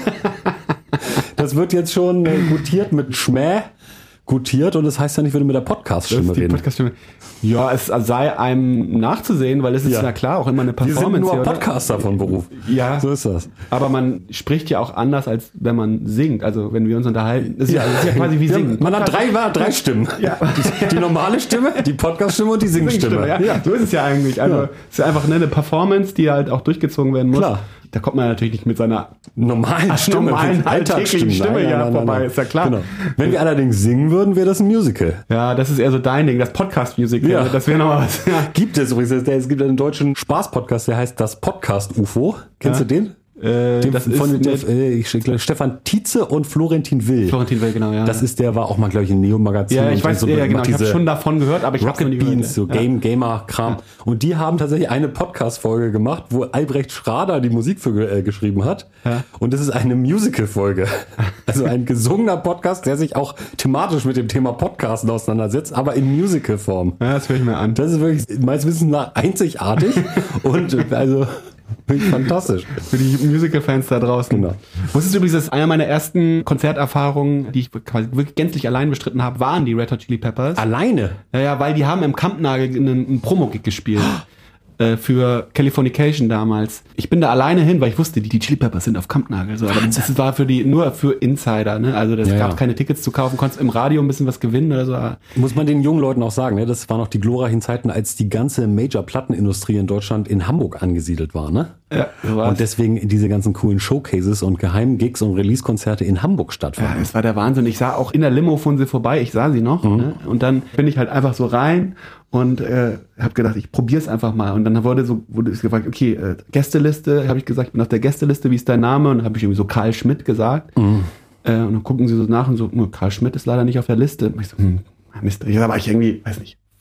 Das wird jetzt schon äh, gutiert mit Schmäh gutiert und das heißt ja nicht, ich würde mit der Podcast-Stimme reden. Podcast-Stimme. Ja, es sei einem nachzusehen, weil es ist ja, ja klar auch immer eine Performance. Wir sind nur Podcaster von Beruf. Ja. So ist das. Aber man spricht ja auch anders, als wenn man singt. Also wenn wir uns unterhalten, das ist ja, das ist ja quasi wie singen. Man hat drei, drei Stimmen. Ja. Die, die normale Stimme, die Podcast-Stimme und die Singstimme. Ja. Ja. So ist es ja eigentlich. Also ja. Es ist einfach eine Performance, die halt auch durchgezogen werden muss. Klar. Da kommt man natürlich nicht mit seiner normalen Stimme, normalen alltäglichen Stimme nein, ja nein, vorbei, nein. Ist ja klar. Genau. Wenn wir allerdings singen würden, wäre das ein Musical. Ja, das ist eher so dein Ding, das Podcast-Musical. Ja. Das wäre nochmal was. Ja. Gibt es übrigens, es gibt einen deutschen Spaß-Podcast, der heißt das Podcast-U F O. Kennst ja. du den? Äh, den das von ist der, äh, ich glaub, Stefan Tietze und Florentin Will. Florentin Will, genau, ja. Das ist der, war auch mal, glaube ich, im Neo-Magazin. Ja, ich weiß, so, ja, genau, ich habe schon davon gehört, aber ich Rocket hab's noch nie Beans, gehört. so Game, Gamer-Kram. Ja. Und die haben tatsächlich eine Podcast-Folge gemacht, wo Albrecht Schrader die Musik für äh, geschrieben hat. Ja. Und das ist eine Musical-Folge. Also ein gesungener Podcast, der sich auch thematisch mit dem Thema Podcasten auseinandersetzt, aber in Musical-Form. Ja, das höre ich mir an. Das ist wirklich meines Wissens nach einzigartig und also wirklich fantastisch. Für die Musical-Fans da draußen. Genau. Wusstest du übrigens, dass einer meiner ersten Konzerterfahrungen, die ich quasi wirklich gänzlich allein bestritten habe, waren die Red Hot Chili Peppers. Alleine? Ja, ja, weil die haben im Kampnagel einen, einen Promo-Gig gespielt. äh, für Californication damals. Ich bin da alleine hin, weil ich wusste, die, die Chili Peppers sind auf Kampnagel. So. Aber das war für die, nur für Insider, ne? Also das ja, gab ja. keine Tickets zu kaufen, konntest im Radio ein bisschen was gewinnen oder so. Muss man den jungen Leuten auch sagen, ne? Das waren noch die glorreichen Zeiten, als die ganze Major-Plattenindustrie in Deutschland in Hamburg angesiedelt war, ne? Ja, so war's. Und deswegen diese ganzen coolen Showcases und Geheimgigs und Release-Konzerte in Hamburg stattfanden. Ja, das war der Wahnsinn. Ich sah auch in der Limo fuhren sie vorbei, ich sah sie noch. Mhm. Ne? Und dann bin ich halt einfach so rein und äh, habe gedacht, ich probier's einfach mal. Und dann wurde so wurde ich gefragt, okay, äh, Gästeliste, habe ich gesagt, ich bin auf der Gästeliste, wie ist dein Name? Und dann habe ich irgendwie so Karl Schmidt gesagt. Mhm. Äh, und dann gucken sie so nach und so, Karl Schmidt ist leider nicht auf der Liste. Und ich so, hm, Mist, ja, war ich irgendwie, weiß nicht,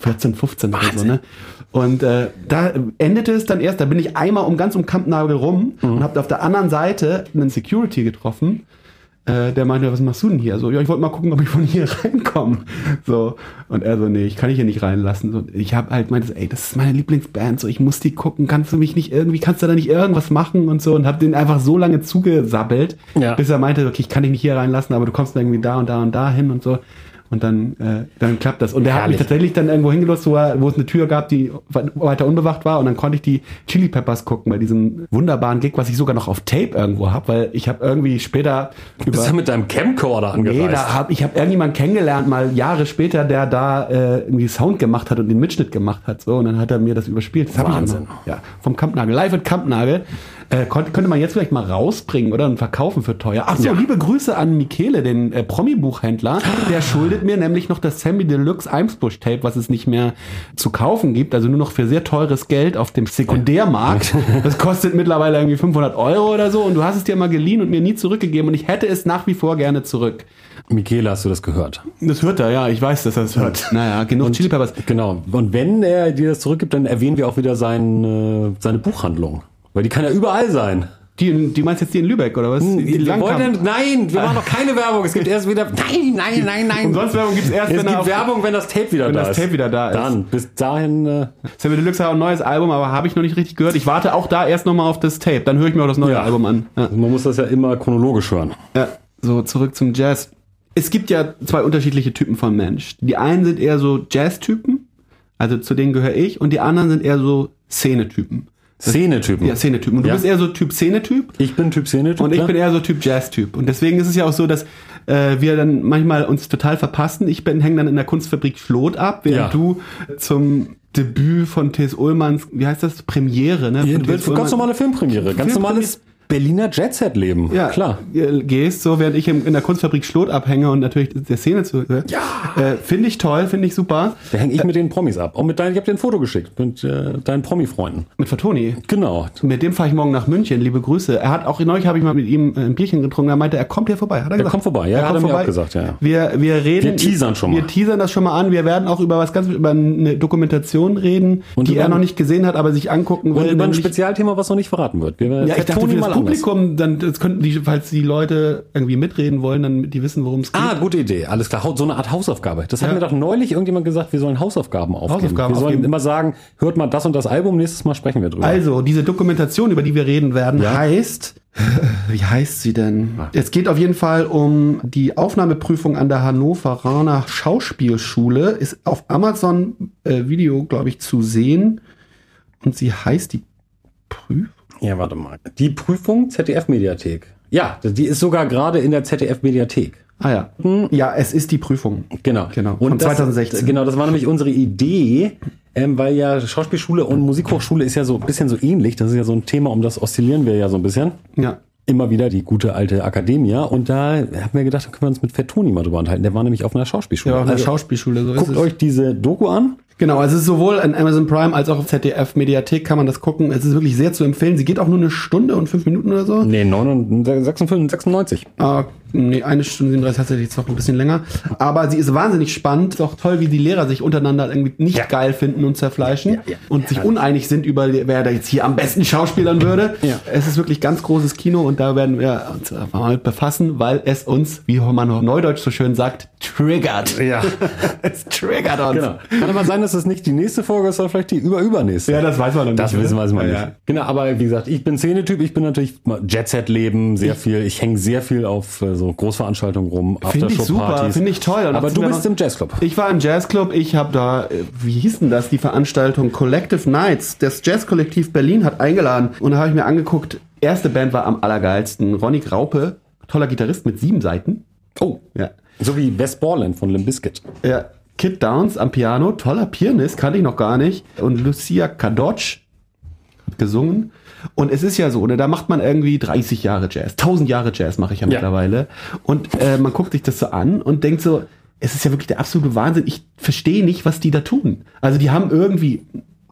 vierzehn, fünfzehn oder so, ne? Und äh, da endete es dann erst, da bin ich einmal um ganz um Kampnagel rum mhm. und habe auf der anderen Seite einen Security getroffen, äh, der meinte, was machst du denn hier? So, ja, ich wollte mal gucken, ob ich von hier reinkomme. So, und er so, nee, ich kann dich hier nicht reinlassen. So, ich habe halt meinte, ey, das ist meine Lieblingsband, so, ich muss die gucken, kannst du mich nicht irgendwie, kannst du da nicht irgendwas machen und so, und habe den einfach so lange zugesabbelt, ja. bis er meinte, okay, ich kann dich nicht hier reinlassen, aber du kommst irgendwie da und da und da hin und so. Und dann, äh, dann klappt das. Und der Herrlich. Hat mich tatsächlich dann irgendwo hingelost, wo, er, wo es eine Tür gab, die weiter unbewacht war. Und dann konnte ich die Chili Peppers gucken bei diesem wunderbaren Gig, was ich sogar noch auf Tape irgendwo habe, weil ich habe irgendwie später über... Bist du mit deinem Camcorder angereist? Nee, da hab, ich habe irgendjemanden kennengelernt, mal Jahre später, der da äh, irgendwie Sound gemacht hat und den Mitschnitt gemacht hat. So, und dann hat er mir das überspielt. Das Wahnsinn. Ich noch, ja, vom Kampnagel. Live at Kampnagel. Äh, könnte, könnte man jetzt vielleicht mal rausbringen oder und verkaufen für teuer. Ach so, ja. Liebe Grüße an Michele, den äh, Promi-Buchhändler. Der schuldet mir nämlich noch das Sammy Deluxe Eimsbusch-Tape, was es nicht mehr zu kaufen gibt. Also nur noch für sehr teures Geld auf dem Sekundärmarkt. Das kostet mittlerweile irgendwie fünfhundert Euro oder so. Und du hast es dir mal geliehen und mir nie zurückgegeben. Und ich hätte es nach wie vor gerne zurück. Michele, hast du das gehört? Das hört er, ja. Ich weiß, dass er das hört. Naja, genug und, Chili Peppers. Genau. Und wenn er dir das zurückgibt, dann erwähnen wir auch wieder sein, äh, seine Buchhandlung. Weil die kann ja überall sein. Die, die meinst jetzt die in Lübeck, oder was? Die, die wir wollten, nein, wir machen noch keine Werbung. Es gibt erst wieder, nein, nein, nein, nein. Umsonst Werbung gibt's erst, es wenn gibt auf, Werbung, wenn das Tape wieder wenn da das ist. Tape wieder da ist. Dann, bis dahin. Äh Sammy Deluxe hat ein neues Album, aber habe ich noch nicht richtig gehört. Ich warte auch da erst nochmal auf das Tape. Dann höre ich mir auch das neue ja. Album an. Ja. Also man muss das ja immer chronologisch hören. Ja, so zurück zum Jazz. Es gibt ja zwei unterschiedliche Typen von Mensch. Die einen sind eher so Jazz-Typen, also zu denen gehöre ich, und die anderen sind eher so Szene-Typen. Szenetypen. Ja, Szenetypen. Und du ja. bist eher so Typ Szenetyp. Ich bin Typ Szenetyp. Und ich klar. bin eher so Typ Jazz-Typ. Und deswegen ist es ja auch so, dass äh, wir dann manchmal uns total verpassen. Ich bin hänge dann in der Kunstfabrik Schlot ab, während ja. du zum Debüt von T S. Ullmanns, wie heißt das? Premiere, ne? Ja, ganz normale Filmpremiere. Ganz Film normales Berliner Jet-Set-Leben. Ja, klar. Gehst so, während ich in der Kunstfabrik Schlot abhänge und natürlich der Szene zu. Ja. Äh, finde ich toll, finde ich super. Da hänge ich äh, mit den Promis ab. Auch mit deinen, ich habe dir ein Foto geschickt mit äh, deinen Promi-Freunden. Mit Fatoni? Genau. Mit dem fahre ich morgen nach München. Liebe Grüße. Er hat auch, neulich habe ich mal mit ihm ein Bierchen getrunken. Er meinte, er kommt hier vorbei. Hat er gesagt? Er kommt vorbei, ja, er hat er vorbei. mir auch gesagt, ja. Wir, wir reden. Wir teasern schon mal. Wir teasern das schon mal an. Wir werden auch über was ganz, über eine Dokumentation reden, und die er noch nicht gesehen hat, aber sich angucken will. Und über ein Spezialthema, was noch nicht verraten wird. Wir ja, ich dachte, für das Publikum, dann, das könnten die, falls die Leute irgendwie mitreden wollen, dann die wissen, worum es geht. Ah, gute Idee. Alles klar. So eine Art Hausaufgabe. Das hat ja. mir doch neulich irgendjemand gesagt, wir sollen Hausaufgaben aufgeben. Hausaufgaben wir sollen aufgeben. immer sagen, hört mal das und das Album, nächstes Mal sprechen wir drüber. Also, diese Dokumentation, über die wir reden werden, ja. heißt, wie heißt sie denn? Ah. Es geht auf jeden Fall um die Aufnahmeprüfung an der Hannoveraner Schauspielschule. Ist auf Amazon äh, Video, glaube ich, zu sehen. Und sie heißt die Prüfung. Ja, warte mal. Die Prüfung Z D F-Mediathek. Ja, die ist sogar gerade in der Z D F-Mediathek. Ah ja. Ja, es ist die Prüfung. Genau. genau. Und von das, zwanzig sechzehn. Genau, das war nämlich unsere Idee, ähm, weil ja Schauspielschule und Musikhochschule ist ja so ein bisschen so ähnlich. Das ist ja so ein Thema, um das oszillieren wir ja so ein bisschen. Ja. Immer wieder die gute alte Akademie. Und da haben wir gedacht, da können wir uns mit Fatoni mal drüber unterhalten. Der war nämlich auf einer Schauspielschule. Ja, auf einer also, Schauspielschule. So guckt ist es. euch diese Doku an. Genau, also es ist sowohl an Amazon Prime als auch auf Z D F Mediathek kann man das gucken. Es ist wirklich sehr zu empfehlen. Sie geht auch nur eine Stunde und fünf Minuten oder so. Nee, sechsundfünfzig, sechsundneunzig. Ah, nee, eine Stunde siebenunddreißig, tatsächlich jetzt noch ein bisschen länger. Aber sie ist wahnsinnig spannend. Ist auch toll, wie die Lehrer sich untereinander irgendwie nicht ja. geil finden und zerfleischen ja, ja, und ja, sich ja. uneinig sind über, wer da jetzt hier am besten schauspielern würde. Ja. Es ist wirklich ganz großes Kino und da werden wir uns mal befassen, weil es uns, wie man neudeutsch so schön sagt, triggert. Ja. Es triggert uns. Genau. Kann aber sein, dass es nicht die nächste Folge ist, sondern vielleicht die überübernächste. Ja, das weiß man dann das nicht. Das wissen wir ja, nicht. Ja. Genau, aber wie gesagt, ich bin Szenetyp, ich bin natürlich Jet-Set-Leben, sehr ich, viel, ich hänge sehr viel auf so Großveranstaltungen rum, Finde ich super, finde ich toll. Und aber du bist im Jazzclub. Ich war im Jazzclub, ich habe da, wie hieß denn das, die Veranstaltung Collective Nights, das Jazzkollektiv Berlin hat eingeladen und da habe ich mir angeguckt, erste Band war am allergeilsten, Ronny Graupe, toller Gitarrist mit sieben Seiten. Oh, ja. So wie Wes Borland von Limp Bizkit. Ja. Kid Downs am Piano, toller Pianist, kannte ich noch gar nicht. Und Lucia Kadocz hat gesungen. Und es ist ja so, ne, da macht man irgendwie dreißig Jahre Jazz. tausend Jahre Jazz mache ich ja, ja mittlerweile. Und äh, man guckt sich das so an und denkt so, es ist ja wirklich der absolute Wahnsinn. Ich verstehe nicht, was die da tun. Also die haben irgendwie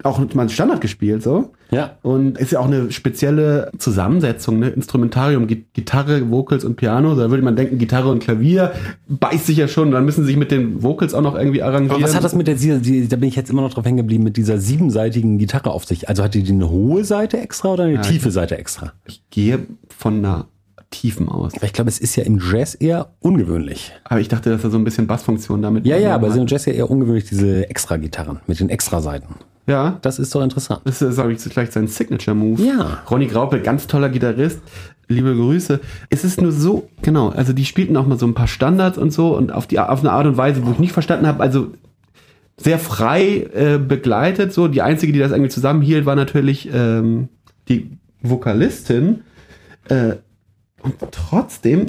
auch mal Standard gespielt, so. Ja. Und ist ja auch eine spezielle Zusammensetzung, ne? Instrumentarium, Gitarre, Vocals und Piano. Da würde man denken, Gitarre und Klavier beißt sich ja schon. Dann müssen sie sich mit den Vocals auch noch irgendwie arrangieren. Aber was hat das mit der, die, da bin ich jetzt immer noch drauf hängen geblieben, mit dieser siebenseitigen Gitarre auf sich? Also hat die eine hohe Seite extra oder eine ja, tiefe ich, Seite extra? Ich gehe von einer tiefen aus. Aber ich glaube, es ist ja im Jazz eher ungewöhnlich. Aber ich dachte, dass er so ein bisschen Bassfunktion damit... Ja, ja, aber es ist im Jazz ja eher ungewöhnlich, diese Extra-Gitarren mit den Extra-Seiten. Ja. Das ist doch interessant. Das ist, sag ich, vielleicht sein Signature-Move. Ja. Ronny Graupel, ganz toller Gitarrist. Liebe Grüße. Es ist nur so, genau, also die spielten auch mal so ein paar Standards und so und auf die auf eine Art und Weise, wo ich nicht verstanden habe, also sehr frei äh, begleitet. So, die einzige, die das irgendwie zusammenhielt, war natürlich ähm, die Vokalistin. Äh, und trotzdem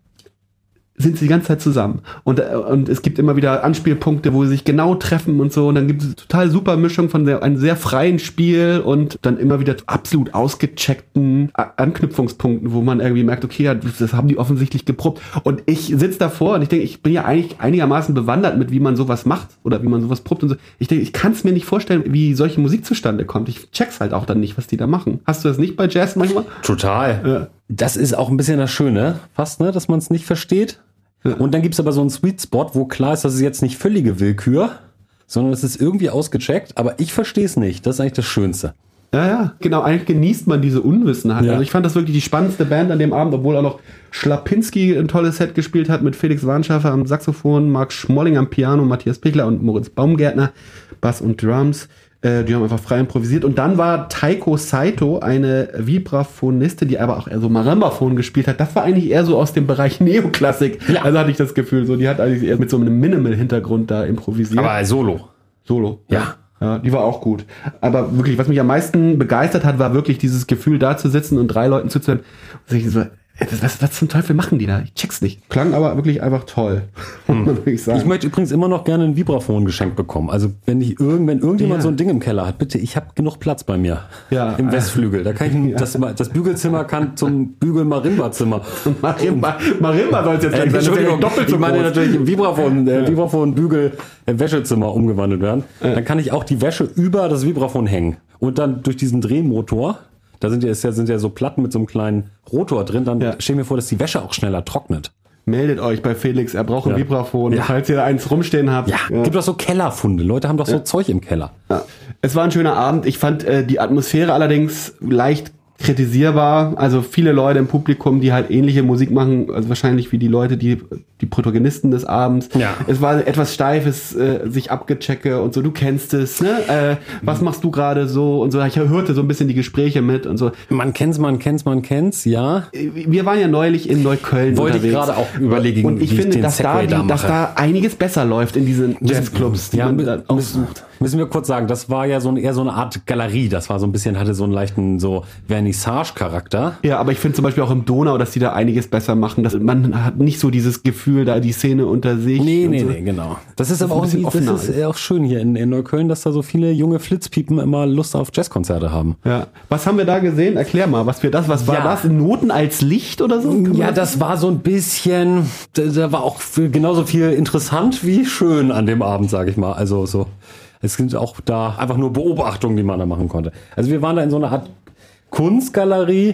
sind sie die ganze Zeit zusammen. Und, und es gibt immer wieder Anspielpunkte, wo sie sich genau treffen und so. Und dann gibt es eine total super Mischung von sehr, einem sehr freien Spiel und dann immer wieder absolut ausgecheckten Anknüpfungspunkten, wo man irgendwie merkt, okay, das haben die offensichtlich geprobt. Und ich sitze davor und ich denke, ich bin ja eigentlich einigermaßen bewandert mit, wie man sowas macht oder wie man sowas probt und so. Ich denke, ich kann es mir nicht vorstellen, wie solche Musik zustande kommt. Ich check's halt auch dann nicht, was die da machen. Hast du das nicht bei Jazz manchmal? Total. Ja. Das ist auch ein bisschen das Schöne, fast, ne, dass man es nicht versteht. Ja. Und dann gibt's aber so einen Sweet Spot, wo klar ist, das ist jetzt nicht völlige Willkür, sondern es ist irgendwie ausgecheckt, aber ich verstehe es nicht. Das ist eigentlich das Schönste. Ja, ja, genau. Eigentlich genießt man diese Unwissenheit. Ja. Also ich fand das wirklich die spannendste Band an dem Abend, obwohl auch noch Schlapinski ein tolles Set gespielt hat mit Felix Warnschaffer am Saxophon, Marc Schmolling am Piano, Matthias Pichler und Moritz Baumgärtner, Bass und Drums. Die haben einfach frei improvisiert. Und dann war Taiko Saito, eine Vibraphonistin, die aber auch eher so Marimbaphon gespielt hat. Das war eigentlich eher so aus dem Bereich Neoklassik. Ja. Also hatte ich das Gefühl, so die hat eigentlich eher mit so einem Minimal-Hintergrund da improvisiert. Aber Solo. Solo. Ja. Ja, die war auch gut. Aber wirklich, was mich am meisten begeistert hat, war wirklich dieses Gefühl, da zu sitzen und drei Leuten zuzuhören. Und ich so, Was, was zum Teufel machen die da? Ich check's nicht. Klang aber wirklich einfach toll. Hm. Ich, ich möchte übrigens immer noch gerne ein Vibraphon geschenkt bekommen. Also wenn ich irgend, wenn irgendjemand ja. so ein Ding im Keller hat, bitte, ich habe genug Platz bei mir. Ja. Im Westflügel. Da kann ich ja. das, das Bügelzimmer kann zum Bügel-Marimba-Zimmer. Marimba, Marimba soll es jetzt äh, sein. Entschuldigung, doppelt so ich meine groß. Natürlich Vibraphon, äh, Vibraphon-Bügel-Wäschezimmer umgewandelt werden. Ja. Dann kann ich auch die Wäsche über das Vibraphon hängen. Und dann durch diesen Drehmotor, da sind ja, sind ja so Platten mit so einem kleinen Rotor drin, dann ja. stell mir vor, dass die Wäsche auch schneller trocknet. Meldet euch bei Felix, er braucht ein ja. Vibraphon, ja. falls ihr eins rumstehen habt. Ja, ja. Gibt doch so Kellerfunde. Leute haben doch so ja. Zeug im Keller. Ja. Es war ein schöner Abend. Ich fand äh, die Atmosphäre allerdings leicht kritisierbar. Also viele Leute im Publikum, die halt ähnliche Musik machen, also wahrscheinlich wie die Leute, die die Protagonisten des Abends. Ja. Es war etwas steifes, äh, sich abgechecke und so. Du kennst es, ne? Äh, was machst du gerade so und so. Ich hörte so ein bisschen die Gespräche mit und so. Man kennt's, man kennt's, man kennt's, ja. Wir waren ja neulich in Neukölln Wollte unterwegs. Ich gerade auch überlegen, und ich wie finde, ich dass da, die, da dass da einiges besser läuft in diesen Jazzclubs, die ja, man da aussucht. Müssen wir kurz sagen, das war ja so ein, eher so eine Art Galerie. Das war so ein bisschen, hatte so einen leichten so Vernissage-Charakter. Ja, aber ich finde zum Beispiel auch im Donau, dass die da einiges besser machen. Dass man hat nicht so dieses Gefühl, da die Szene unter sich. Nee, nee, so. nee, genau. Das ist das aber auch, wie, das ist auch schön hier in, in Neukölln, dass da so viele junge Flitzpiepen immer Lust auf Jazzkonzerte haben. Ja. Was haben wir da gesehen? Erklär mal, was wir das, was war ja. das? Noten als Licht oder so? Kann ja, das war so ein bisschen, da, da war auch genauso viel interessant wie schön an dem Abend, sage ich mal. Also so. Es sind auch da einfach nur Beobachtungen, die man da machen konnte. Also wir waren da in so einer Art Kunstgalerie,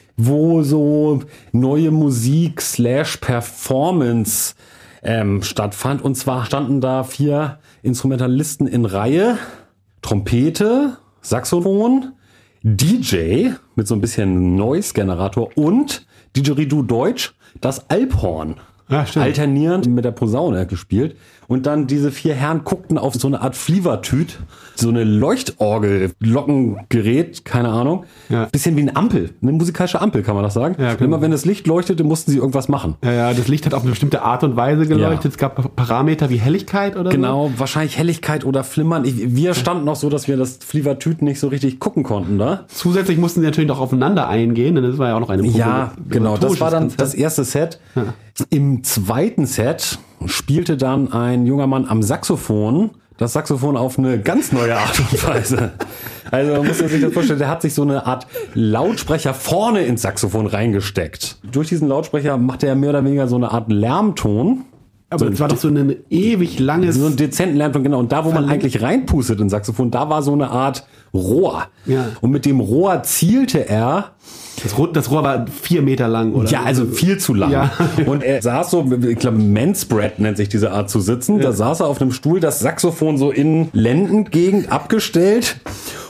wo so neue Musik slash Performance ähm, stattfand. Und zwar standen da vier Instrumentalisten in Reihe. Trompete, Saxophon, D J mit so ein bisschen Noise-Generator und Didgeridoo Deutsch, das Alphorn. Ja, alternierend mit der Posaune gespielt. Und dann diese vier Herren guckten auf so eine Art Flievertüt, so eine Leuchtorgel, Glockengerät, keine Ahnung. Ja. Bisschen wie eine Ampel, eine musikalische Ampel, kann man das sagen. Ja, immer wenn das Licht leuchtete, mussten sie irgendwas machen. Ja, ja, das Licht hat auf eine bestimmte Art und Weise geleuchtet. Ja. Es gab Parameter wie Helligkeit oder genau, so. Genau, wahrscheinlich Helligkeit oder Flimmern. Ich, wir standen noch so, dass wir das Flievertüt nicht so richtig gucken konnten da. Zusätzlich mussten sie natürlich noch aufeinander eingehen, denn das war ja auch noch eine Probe. Ja, genau, das war dann Konzert. Das erste Set. Ja. Im zweiten Set spielte dann ein junger Mann am Saxophon, das Saxophon auf eine ganz neue Art und Weise. Also man muss sich das vorstellen, der hat sich so eine Art Lautsprecher vorne ins Saxophon reingesteckt. Durch diesen Lautsprecher macht er mehr oder weniger so eine Art Lärmton, Aber so das war doch so ein ewig langes... So einen dezenten Lärmton, genau. Und da, wo man eigentlich reinpustet in Saxophon, da war so eine Art Rohr. Ja. Und mit dem Rohr zielte er... Das Rohr, das Rohr war vier Meter lang, oder? Ja, also viel zu lang. Ja. Und er saß so, ich glaube, Manspread nennt sich diese Art zu sitzen. Ja. Da saß er auf einem Stuhl, das Saxophon so in Lendengegend abgestellt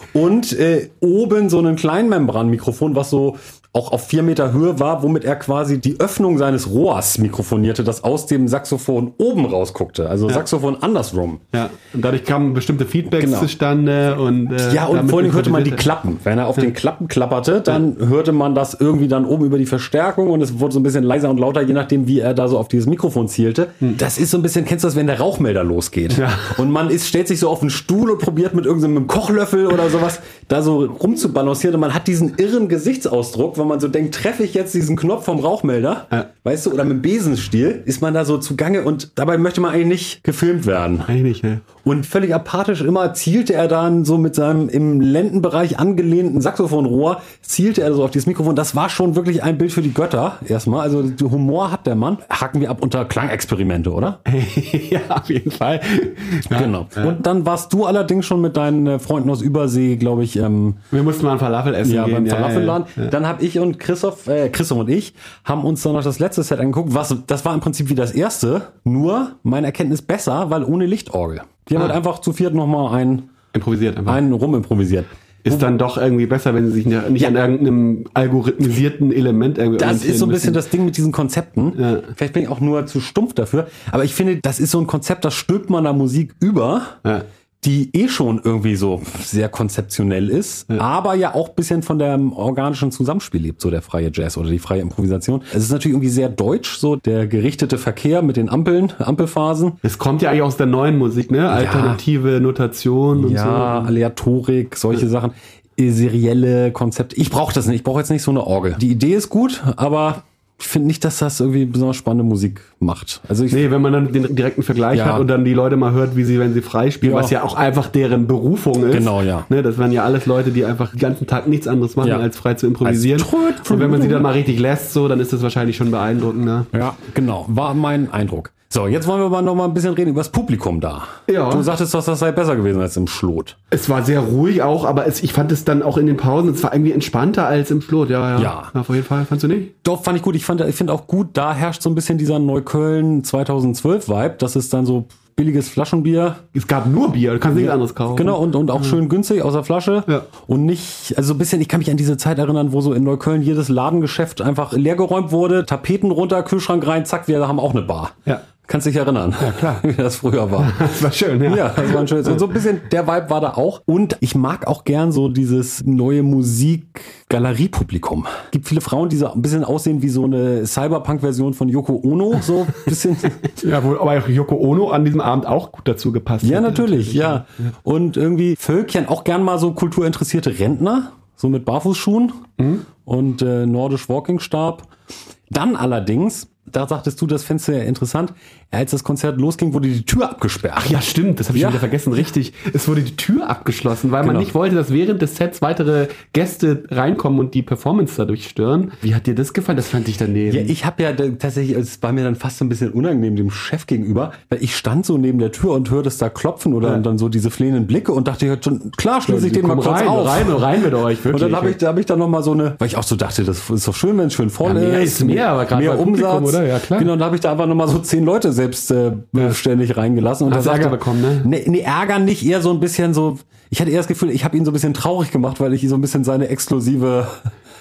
und äh, oben so ein Kleinmembranmikrofon, was so auch auf vier Meter Höhe war, womit er quasi die Öffnung seines Rohrs mikrofonierte, das aus dem Saxophon oben rausguckte. Also ja. Saxophon andersrum. Ja, und dadurch kamen bestimmte Feedbacks genau. zustande. Und, äh, ja, und vor allem hörte man die Klappen. Wenn er auf ja. den Klappen klapperte, dann ja. hörte man das irgendwie dann oben über die Verstärkung und es wurde so ein bisschen leiser und lauter, je nachdem, wie er da so auf dieses Mikrofon zielte. Hm. Das ist so ein bisschen, kennst du das, wenn der Rauchmelder losgeht? Ja. Und man ist, stellt sich so auf den Stuhl und probiert mit irgendeinem Kochlöffel oder sowas da so rumzubalancieren und man hat diesen irren Gesichtsausdruck, wenn man so denkt, treffe ich jetzt diesen Knopf vom Rauchmelder, ja. weißt du, oder mit dem Besenstiel, ist man da so zugange und dabei möchte man eigentlich nicht gefilmt werden. Eigentlich, ja. Und völlig apathisch immer zielte er dann so mit seinem im Lendenbereich angelehnten Saxophonrohr, zielte er so auf dieses Mikrofon. Das war schon wirklich ein Bild für die Götter, erstmal. Also Humor hat der Mann. Haken wir ab unter Klangexperimente, oder? Ja, auf jeden Fall. Ja, genau. Ja. Und dann warst du allerdings schon mit deinen Freunden aus Übersee, glaube ich. Ähm, wir mussten mal ein Falafel essen ja, gehen. Beim ja, Falafelladen. Ja, ja. Dann habe ich und Christoph, äh, Christoph und ich, haben uns dann noch das letzte Set angeguckt. Was, das war im Prinzip wie das erste, nur meine Erkenntnis besser, weil ohne Lichtorgel. Die haben ah. halt einfach zu viert nochmal einen, improvisiert einfach. einen rumimprovisiert. Ist dann doch irgendwie besser, wenn sie sich nicht ja. an irgendeinem algorithmisierten Element irgendwie Das ist so ein bisschen müssen. Das Ding mit diesen Konzepten. Ja. Vielleicht bin ich auch nur zu stumpf dafür. Aber ich finde, das ist so ein Konzept, das stülpt man der Musik über. Ja. Die eh schon irgendwie so sehr konzeptionell ist, ja. aber ja auch ein bisschen von dem organischen Zusammenspiel lebt, so der freie Jazz oder die freie Improvisation. Es ist natürlich irgendwie sehr deutsch, so der gerichtete Verkehr mit den Ampeln, Ampelphasen. Es kommt ja eigentlich aus der neuen Musik, ne? Alternative ja. Notation und ja, so. Ja, Aleatorik, solche ja. Sachen. Serielle Konzepte. Ich brauche das nicht. Ich brauche jetzt nicht so eine Orgel. Die Idee ist gut, aber ich finde nicht, dass das irgendwie besonders spannende Musik macht. Also ich nee, wenn man dann den direkten Vergleich ja. hat und dann die Leute mal hört, wie sie, wenn sie frei spielen, ja. was ja auch einfach deren Berufung ist. Genau, ja. Ne, das waren ja alles Leute, die einfach den ganzen Tag nichts anderes machen, ja. als frei zu improvisieren. Und wenn man sie dann mal richtig lässt, so, dann ist das wahrscheinlich schon beeindruckend. Ne? Ja, genau. War mein Eindruck. So, jetzt wollen wir aber noch mal ein bisschen reden über das Publikum da. Ja. Du sagtest doch, das sei besser gewesen als im Schlot. Es war sehr ruhig auch, aber es, ich fand es dann auch in den Pausen, es war irgendwie entspannter als im Schlot. Ja, ja. Ja. Auf jeden Fall. Fandst du nicht? Doch, fand ich gut. Ich fand, ich finde auch gut, da herrscht so ein bisschen dieser Neukölln zweitausendzwölf Vibe. Das ist dann so billiges Flaschenbier. Es gab nur Bier, du kannst nichts ja. anderes kaufen. Genau, und, und auch ja. schön günstig aus der Flasche. Ja. Und nicht, also so ein bisschen, ich kann mich an diese Zeit erinnern, wo so in Neukölln jedes Ladengeschäft einfach leergeräumt wurde, Tapeten runter, Kühlschrank rein, zack, wir haben auch eine Bar. Ja. Kannst dich erinnern, ja, klar. wie das früher war. Das war schön, ja. Ja, das war ein schönes. Und so ein bisschen der Vibe war da auch. Und ich mag auch gern so dieses neue Musik-Galeriepublikum. Gibt viele Frauen, die so ein bisschen aussehen wie so eine Cyberpunk-Version von Yoko Ono, so ein bisschen. Ja, wohl, aber Yoko Ono an diesem Abend auch gut dazu gepasst. Ja, natürlich, natürlich ja. ja. Und irgendwie Völkchen, auch gern mal so kulturinteressierte Rentner, so mit Barfußschuhen mhm. und äh, nordisch Walkingstab. Dann allerdings, da sagtest du, das fändest du ja interessant, als das Konzert losging, wurde die Tür abgesperrt. Ach ja, stimmt, das habe ich ja. schon wieder vergessen, richtig. Es wurde die Tür abgeschlossen, weil genau. man nicht wollte, dass während des Sets weitere Gäste reinkommen und die Performance dadurch stören. Wie hat dir das gefallen? Das fand ich daneben. Ja, ich habe ja tatsächlich, es war mir dann fast so ein bisschen unangenehm dem Chef gegenüber, weil ich stand so neben der Tür und hörte es da klopfen oder ja. und dann so diese flehenden Blicke und dachte, ja, schon, klar, schließe ich den mal kurz rein, auf. Rein, rein mit euch, wirklich. Und dann habe ich, da hab ich dann nochmal so eine, weil ich auch so dachte, das ist doch schön, wenn es schön voll ja, mehr ist. Mehr, aber gerade mehr Umsatz. Publikum, oder? Ja, klar. Genau, und da habe ich da einfach nochmal so zehn Leute selbst äh, ja. ständig reingelassen. Und hast da Ärger bekommen, ne? Nee, nee, Ärger nicht, eher so ein bisschen so, ich hatte eher das Gefühl, ich habe ihn so ein bisschen traurig gemacht, weil ich so ein bisschen seine exklusive,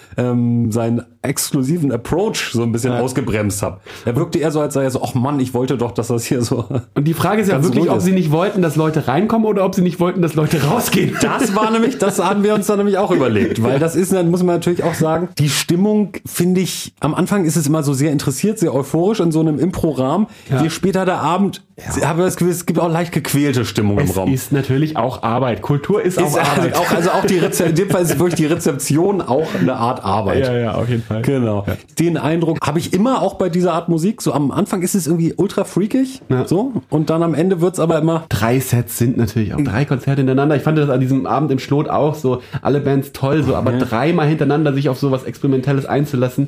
ähm, seinen exklusiven Approach so ein bisschen ja. ausgebremst habe. Er wirkte eher so, als sei er so, ach Mann, ich wollte doch, dass das hier so. Und die Frage ist ja wirklich, ob sie nicht wollten, dass Leute reinkommen oder ob sie nicht wollten, dass Leute rausgehen. Das war nämlich, das haben wir uns dann nämlich auch überlegt, weil das ist, dann muss man natürlich auch sagen, die Stimmung, finde ich, am Anfang ist es immer so sehr interessiert, sehr euphorisch in so einem Impro-Rahmen. Ja. Je später der Abend, ja. habe ich das Gefühl, es gibt auch leicht gequälte Stimmung es im Raum. Es ist natürlich auch Arbeit. Kultur ist, ist auch Arbeit. Also auch, also auch die Rezeption, in dem Fall ist wirklich die Rezeption auch eine Art Arbeit. Ja, ja, auf jeden Fall. Genau. Ja. Den Eindruck habe ich immer auch bei dieser Art Musik. So am Anfang ist es irgendwie ultra freakig, ja. so, und dann am Ende wird's aber immer. Drei Sets sind natürlich auch drei Konzerte hintereinander. Ich fand das an diesem Abend im Schlot auch so, alle Bands toll, so, aber ja. dreimal hintereinander sich auf sowas Experimentelles einzulassen.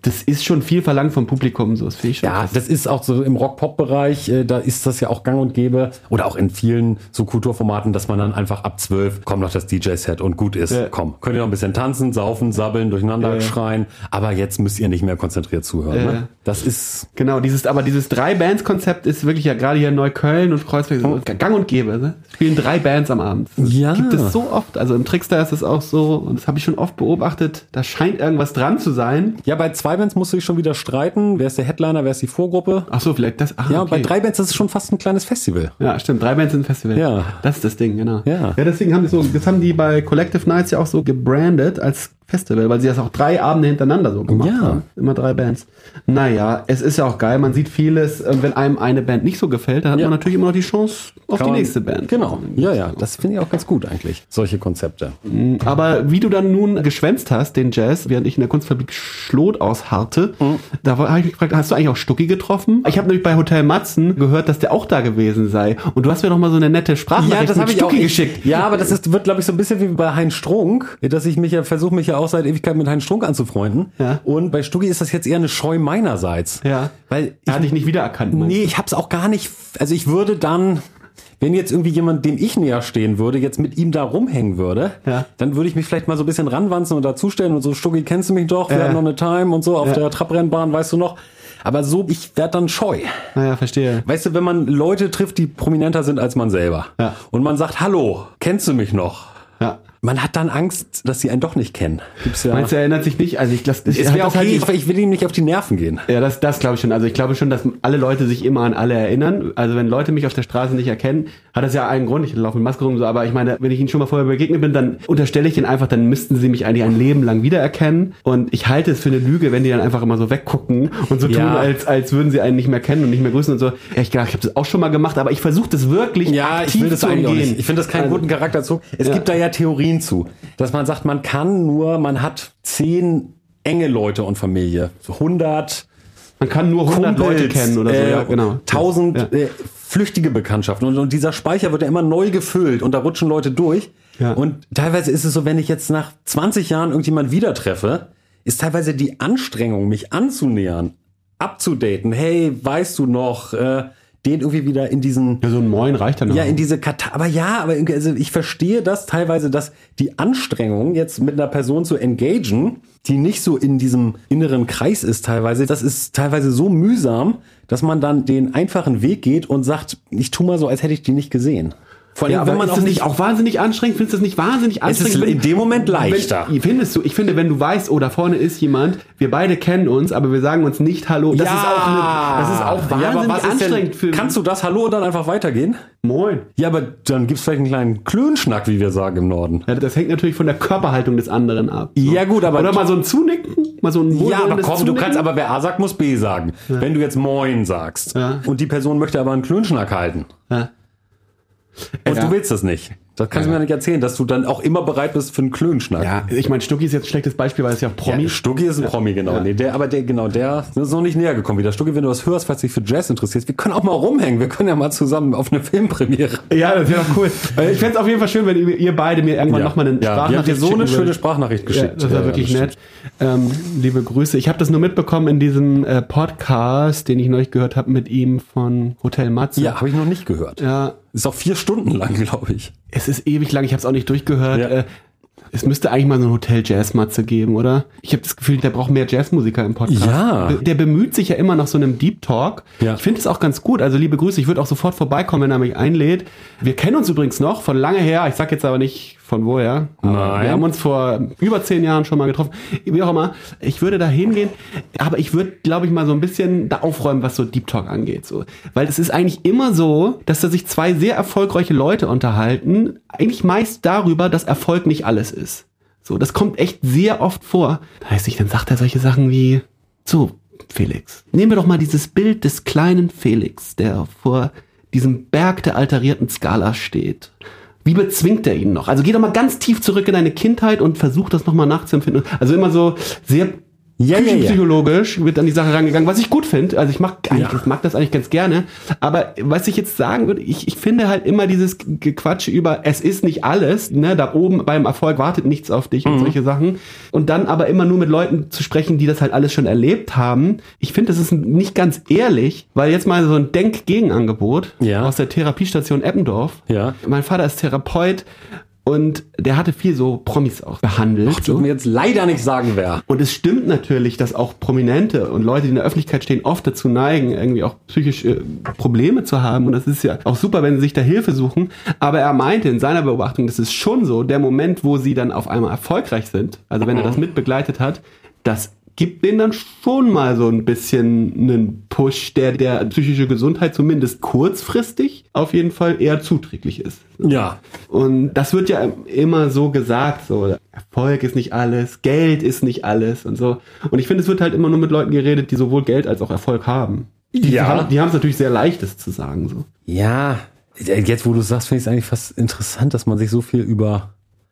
das ist schon viel verlangt vom Publikum, so, das finde ich schon. Ja, krass. das ist auch so im Rock-Pop-Bereich, äh, da ist das ja auch gang und gäbe. Oder auch in vielen so Kulturformaten, dass man dann einfach ab zwölf kommt noch das D J-Set und gut ist. Ja. Komm, könnt ihr noch ein bisschen tanzen, saufen, sabbeln, durcheinander Ja. schreien. Aber jetzt müsst ihr nicht mehr konzentriert zuhören. Ja. Ne? Das ist... Genau, dieses, aber dieses Drei-Bands-Konzept ist wirklich ja gerade hier in Neukölln und Kreuzberg so gang und gäbe. Ne? Spielen drei Bands am Abend. Das Ja. gibt es so oft. Also im Trickster ist es auch so, und das habe ich schon oft beobachtet, da scheint irgendwas dran zu sein. Ja, bei zwei Bands musst du dich schon wieder streiten. Wer ist der Headliner, wer ist die Vorgruppe? Ach so, vielleicht das. Ah, Ja, und okay. bei drei Bands ist es schon fast ein kleines Festival. Ja, stimmt. Drei Bands sind ein Festival. Ja. Das ist das Ding, genau. Ja. Ja, deswegen haben die so, das haben die bei Collective Nights ja auch so gebrandet als Festival, weil sie das auch drei Abende hintereinander so gemacht Ja. haben. Immer drei Bands. Naja, es ist ja auch geil. Man sieht vieles. Und wenn einem eine Band nicht so gefällt, dann hat Ja. man natürlich immer noch die Chance auf Kann die man- nächste Band. Genau. Ja, ja. Das finde ich auch ganz gut eigentlich. Solche Konzepte. Aber wie du dann nun geschwänzt hast, den Jazz, während ich in der Kunstfabrik Schlot ausharrte, Mhm. da habe ich mich gefragt, hast du eigentlich auch Stucki getroffen? Ich habe nämlich bei Hotel Matzen gehört, dass der auch da gewesen sei. Und du hast mir doch mal so eine nette Sprachnachricht mit Stucki geschickt. Ja, aber das ist, wird, glaube ich, so ein bisschen wie bei Heinz Strunk, dass ich mich ja versuche, mich ja auch seit Ewigkeit mit Heinz Strunk anzufreunden. Ja. Und bei Stucki ist das jetzt eher eine Scheu meinerseits. Ja. Weil Er hat dich nicht wiedererkannt. meinst Nee, ich hab's auch gar nicht. Also ich würde dann, wenn jetzt irgendwie jemand, dem ich näher stehen würde, jetzt mit ihm da rumhängen würde, Ja. dann würde ich mich vielleicht mal so ein bisschen ranwanzen und dazustellen und so, Stucki, kennst du mich doch? Wir Ja. hatten noch eine Time und so auf Ja. der Trabrennbahn, weißt du noch? Aber so, ich werde dann scheu. du? Naja, verstehe. Weißt du, wenn man Leute trifft, die prominenter sind als man selber. Ja. Und man sagt, hallo, kennst du mich noch? Ja. Man hat dann Angst, dass sie einen doch nicht kennen. Gibt's ja. Meinst du, er erinnert sich nicht? Also ich lasse es wäre okay, ich, ich will ihm nicht auf die Nerven gehen. Ja, das, das glaube ich schon. Also ich glaube schon, dass alle Leute sich immer an alle erinnern. Also wenn Leute mich auf der Straße nicht erkennen, hat das ja einen Grund. Ich laufe mit Maske rum, so. Aber ich meine, wenn ich ihnen schon mal vorher begegnet bin, dann unterstelle ich ihnen einfach, dann müssten sie mich eigentlich ein Leben lang wiedererkennen. Und ich halte es für eine Lüge, wenn die dann einfach immer so weggucken und so Ja. tun, als, als würden sie einen nicht mehr kennen und nicht mehr grüßen und so. Ja, ich gedacht, ich habe das auch schon mal gemacht, aber ich versuche das wirklich Ja, aktiv ich will das zu eigentlich auch umgehen. nicht. Ich finde das keinen Also, guten Charakterzug. Es Ja. gibt da ja Theorien zu, dass man sagt, man kann nur, man hat zehn enge Leute und Familie, hundert Man kann nur hundert Kumpels, Leute kennen oder so. äh, Ja, genau. tausend Ja. äh, flüchtige Bekanntschaften. Und, und dieser Speicher wird ja immer neu gefüllt und da rutschen Leute durch. Ja. Und teilweise ist es so, wenn ich jetzt nach zwanzig Jahren irgendjemand wieder treffe, ist teilweise die Anstrengung, mich anzunähern, abzudaten. Hey, weißt du noch, äh, den irgendwie wieder in diesen Ja, so ein Moin reicht dann auch. ja, in diese Kata aber ja, aber irgendwie- also ich verstehe das teilweise, dass die Anstrengung, jetzt mit einer Person zu engagen, die nicht so in diesem inneren Kreis ist teilweise, das ist teilweise so mühsam, dass man dann den einfachen Weg geht und sagt, ich tu mal so, als hätte ich die nicht gesehen. Vor allem, Ja, aber wenn man ist auch das nicht nicht auch wahnsinnig anstrengend? Findest du das nicht wahnsinnig Es anstrengend? ist wenn- in dem Moment leichter. Wenn, findest du? Ich finde, wenn du weißt, oh, da vorne ist jemand, wir beide kennen uns, aber wir sagen uns nicht Hallo. Das ist auch eine, das ist auch Ja, aber wahnsinnig was ist anstrengend denn, für. kannst du das Hallo und dann einfach weitergehen? Moin. Ja, aber dann gibt's vielleicht einen kleinen Klönschnack, wie wir sagen im Norden. Ja, das hängt natürlich von der Körperhaltung des anderen ab. So. Ja, gut, aber- Oder mal so ein Zunicken, mal so ein Ja, aber wohlwollendes komm, du Zunicken. kannst, aber wer A sagt, muss B sagen. Wenn du jetzt Moin sagst Ja. und die Person möchte aber einen Klönschnack halten Ja. und Ja. du willst das nicht, das kannst du Ja. mir nicht erzählen, dass du dann auch immer bereit bist für einen Klönschnack. Ja, ich meine, Stucki ist jetzt ein schlechtes Beispiel, weil es ja auch Promi. Ja, Stucki ist ein Promi, genau. Ja. Nee, der, aber der, genau, der ist noch nicht näher gekommen wie der Stucki. Wenn du was hörst, falls dich für Jazz interessierst, wir können auch mal rumhängen. Wir können ja mal zusammen auf eine Filmpremiere. Ja, das wäre doch cool. Äh, Ich fände es auf jeden Fall schön, wenn ihr, ihr beide mir irgendwann nochmal eine ja, die hat Sprachnachricht dir so eine schicken schöne würdet. Sprachnachricht Ja, geschickt. das war Ja, wirklich das nett. Ähm, liebe Grüße. Ich habe das nur mitbekommen in diesem äh, Podcast, den ich neulich gehört habe mit ihm von Hotel Matze. Ja, habe ich noch nicht gehört. Ja, Ist auch vier Stunden lang, glaube ich. es ist ewig lang. Ich habe es auch nicht durchgehört. Ja. Äh, es müsste eigentlich mal so ein Hotel Jazz Matze geben, oder? Ich habe das Gefühl, der braucht mehr Jazzmusiker im Podcast. Ja. Der, der bemüht sich ja immer nach so einem Deep Talk. Ja. Ich finde es auch ganz gut. Also liebe Grüße. Ich würde auch sofort vorbeikommen, wenn er mich einlädt. Wir kennen uns übrigens noch von lange her. Ich sag jetzt aber nicht von woher. Aber Nein. wir haben uns vor über zehn Jahren schon mal getroffen. Wie auch immer. Ich würde da hingehen. Aber ich würde, glaube ich, mal so ein bisschen da aufräumen, was so Deep Talk angeht. So. Weil es ist eigentlich immer so, dass da sich zwei sehr erfolgreiche Leute unterhalten. Eigentlich meist darüber, dass Erfolg nicht alles ist. So, das kommt echt sehr oft vor. Da heißt ich, dann sagt er solche Sachen wie, so, Felix, nehmen wir doch mal dieses Bild des kleinen Felix, der vor diesem Berg der alterierten Skala steht. Wie bezwingt er ihn noch? Also geh doch mal ganz tief zurück in deine Kindheit und versuch das nochmal nachzuempfinden. Also immer so sehr Ja, ja, ja. Psychologisch wird an die Sache rangegangen, was ich gut finde. Also ich mag, eigentlich, Ja. ich mag das eigentlich ganz gerne. Aber was ich jetzt sagen würde, ich, ich finde halt immer dieses Gequatsche über, es ist nicht alles, ne, da oben beim Erfolg wartet nichts auf dich und Mhm. solche Sachen. Und dann aber immer nur mit Leuten zu sprechen, die das halt alles schon erlebt haben. Ich finde, das ist nicht ganz ehrlich, weil jetzt mal so ein Denk-Gegenangebot Ja. aus der Therapiestation Eppendorf. Ja. Mein Vater ist Therapeut und der hatte viel so Promis auch behandelt. Ich würde mir jetzt leider nicht sagen, wer. Und es stimmt natürlich, dass auch Prominente und Leute, die in der Öffentlichkeit stehen, oft dazu neigen, irgendwie auch psychische Probleme zu haben. Und das ist ja auch super, wenn sie sich da Hilfe suchen. Aber er meinte in seiner Beobachtung, das ist schon so, der Moment, wo sie dann auf einmal erfolgreich sind, also wenn er das mitbegleitet hat, das gibt denen dann schon mal so ein bisschen einen Push, der der psychische Gesundheit zumindest kurzfristig auf jeden Fall eher zuträglich ist. Ja. Und das wird ja immer so gesagt, so Erfolg ist nicht alles, Geld ist nicht alles und so. Und ich finde, es wird halt immer nur mit Leuten geredet, die sowohl Geld als auch Erfolg haben. Die Ja. haben die haben es natürlich sehr leicht, das zu sagen. So. Ja. Jetzt, wo du sagst, finde ich es eigentlich fast interessant, dass man sich so viel über...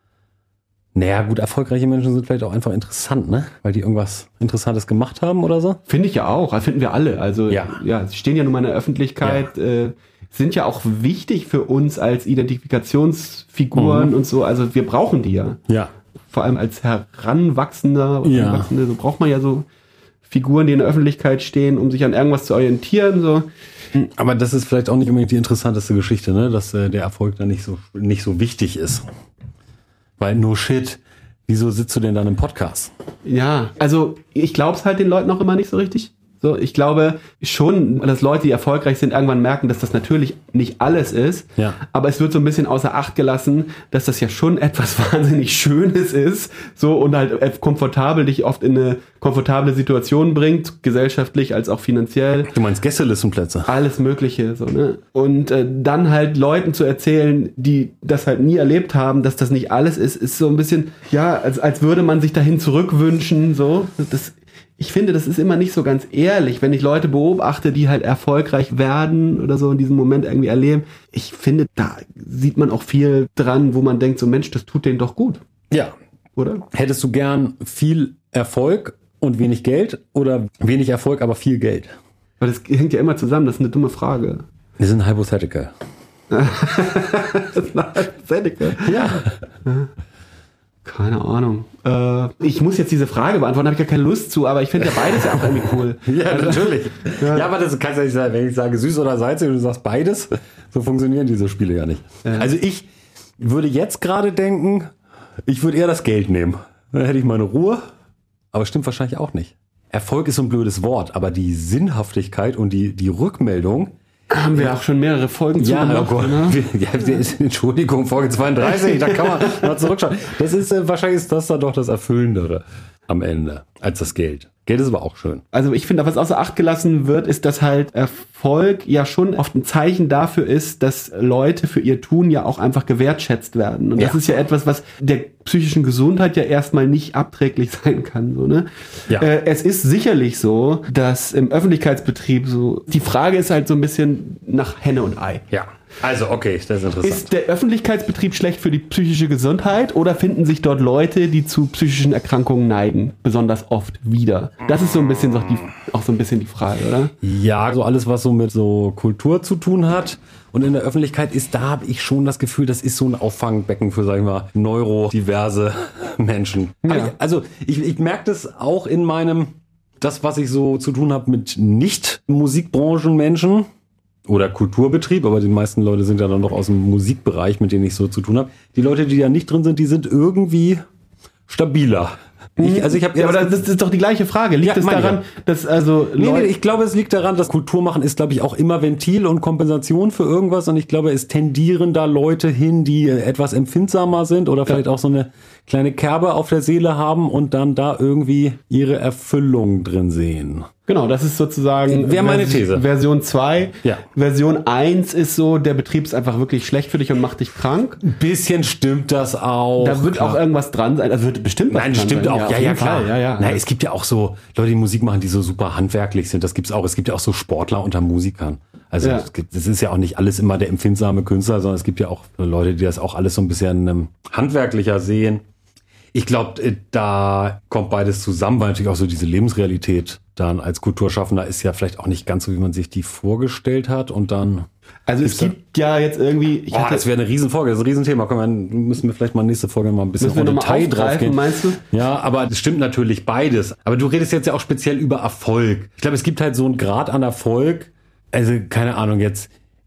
Naja, gut, erfolgreiche Menschen sind vielleicht auch einfach interessant, ne? Weil die irgendwas Interessantes gemacht haben oder so. Finde ich ja auch, das finden wir alle. Also Ja. ja, sie stehen ja nun mal in der Öffentlichkeit, äh, sind ja auch wichtig für uns als Identifikationsfiguren Mhm. und so. Also wir brauchen die ja. Ja. Vor allem als Heranwachsender oder Ja. Heranwachsende, so braucht man ja so Figuren, die in der Öffentlichkeit stehen, um sich an irgendwas zu orientieren. So. Aber das ist vielleicht auch nicht unbedingt die interessanteste Geschichte, ne? Dass äh, der Erfolg dann nicht so, nicht so wichtig ist. Weil no shit, wieso sitzt du denn dann im Podcast? Ja, also ich glaube es halt den Leuten auch immer nicht so richtig. So, ich glaube schon, dass Leute, die erfolgreich sind, irgendwann merken, dass das natürlich nicht alles ist. Ja. Aber es wird so ein bisschen außer Acht gelassen, dass das ja schon etwas wahnsinnig Schönes ist. So und halt komfortabel dich oft in eine komfortable Situation bringt, gesellschaftlich als auch finanziell. Du meinst Gästelistenplätze? Alles Mögliche, so, ne? Und äh, dann halt Leuten zu erzählen, die das halt nie erlebt haben, dass das nicht alles ist, ist so ein bisschen, ja, als, als würde man sich dahin zurückwünschen, so. Das, ich finde, das ist immer nicht so ganz ehrlich, wenn ich Leute beobachte, die halt erfolgreich werden oder so in diesem Moment irgendwie erleben. Ich finde, da sieht man auch viel dran, wo man denkt, so Mensch, das tut denen doch gut, Ja. oder? Hättest du gern viel Erfolg und wenig Geld oder wenig Erfolg, aber viel Geld? Weil das hängt ja immer zusammen, das ist eine dumme Frage. Wir sind hypothetical. Das ist eine Hypothetical. Ja. Keine Ahnung. Äh, ich muss jetzt diese Frage beantworten, habe ich gar keine Lust zu, aber ich finde ja beides ja auch irgendwie cool. Ja, natürlich. Ja, ja, aber das kannst du ja nicht sagen, wenn ich sage süß oder salzig und du sagst beides, so funktionieren diese Spiele ja nicht. Ja. Also ich würde jetzt gerade denken, ich würde eher das Geld nehmen. Dann hätte ich meine Ruhe, aber stimmt wahrscheinlich auch nicht. Erfolg ist so ein blödes Wort, aber die Sinnhaftigkeit und die, die Rückmeldung, Haben wir auch schon mehrere Folgen zu ja, gemacht, oh Gott. ne? Ja, der ist, Entschuldigung, Folge zweiunddreißig, da kann man mal zurückschauen. Das ist, äh, wahrscheinlich ist das dann doch das Erfüllendere am Ende als das Geld. Geld ist aber auch schön. Also ich finde, was außer Acht gelassen wird, ist, dass halt Erfolg ja schon oft ein Zeichen dafür ist, dass Leute für ihr Tun ja auch einfach gewertschätzt werden. Und das Ja. ist ja etwas, was der psychischen Gesundheit ja erstmal nicht abträglich sein kann. So, ne? Ja. Äh, es ist sicherlich so, dass im Öffentlichkeitsbetrieb so, die Frage ist halt so ein bisschen nach Henne und Ei. Ja. Also, okay, das ist interessant. Ist der Öffentlichkeitsbetrieb schlecht für die psychische Gesundheit oder finden sich dort Leute, die zu psychischen Erkrankungen neigen, besonders oft wieder? Das ist so ein bisschen so die, auch so ein bisschen die Frage, oder? Ja, so alles, was so mit so Kultur zu tun hat. Und in der Öffentlichkeit ist, da habe ich schon das Gefühl, das ist so ein Auffangbecken für, sag ich mal, neurodiverse Menschen. Ja. Aber ich, also ich, ich merke das auch in meinem, das, was ich so zu tun habe mit Nicht-Musikbranchenmenschen oder Kulturbetrieb, aber die meisten Leute sind ja dann doch aus dem Musikbereich, mit denen ich so zu tun habe. Die Leute, die da nicht drin sind, die sind irgendwie stabiler. Ich, also ich habe Ja, aber das ist doch die gleiche Frage. Liegt Ja, es meine ich daran, ja. dass also Nee, nee, Leute, ich glaube, es liegt daran, dass Kultur machen ist, glaube ich, auch immer Ventil und Kompensation für irgendwas. Und ich glaube, es tendieren da Leute hin, die etwas empfindsamer sind oder vielleicht auch so eine kleine Kerbe auf der Seele haben und dann da irgendwie ihre Erfüllung drin sehen. genau, das ist sozusagen Wäre meine Vers- These. Version zwei. Ja. Version eins ist so, der Betrieb ist einfach wirklich schlecht für dich und macht dich krank. Ein bisschen stimmt das auch. Da wird klar. auch irgendwas dran sein. Also wird bestimmt was Nein, dran stimmt sein. auch. Ja, auf ja, jeden klar. Fall. Ja, ja. Na, es gibt ja auch so Leute, die Musik machen, die so super handwerklich sind. Das gibt's auch. Es gibt ja auch so Sportler unter Musikern. Also Ja. es gibt, es ist ja auch nicht alles immer der empfindsame Künstler, sondern es gibt ja auch Leute, die das auch alles so ein bisschen ähm, handwerklicher sehen. Ich glaube, da kommt beides zusammen, weil natürlich auch so diese Lebensrealität dann als Kulturschaffender ist ja vielleicht auch nicht ganz so, wie man sich die vorgestellt hat und dann... Also es gibt ja jetzt irgendwie... Ich Boah, das wäre eine Riesenfolge, das ist ein Riesenthema. Komm, dann müssen wir vielleicht mal nächste Folge mal ein bisschen im Detail drauf gehen. Meinst du? Ja, aber es stimmt natürlich beides. Aber du redest jetzt ja auch speziell über Erfolg. Ich glaube, es gibt halt so einen Grad an Erfolg. Also keine Ahnung jetzt.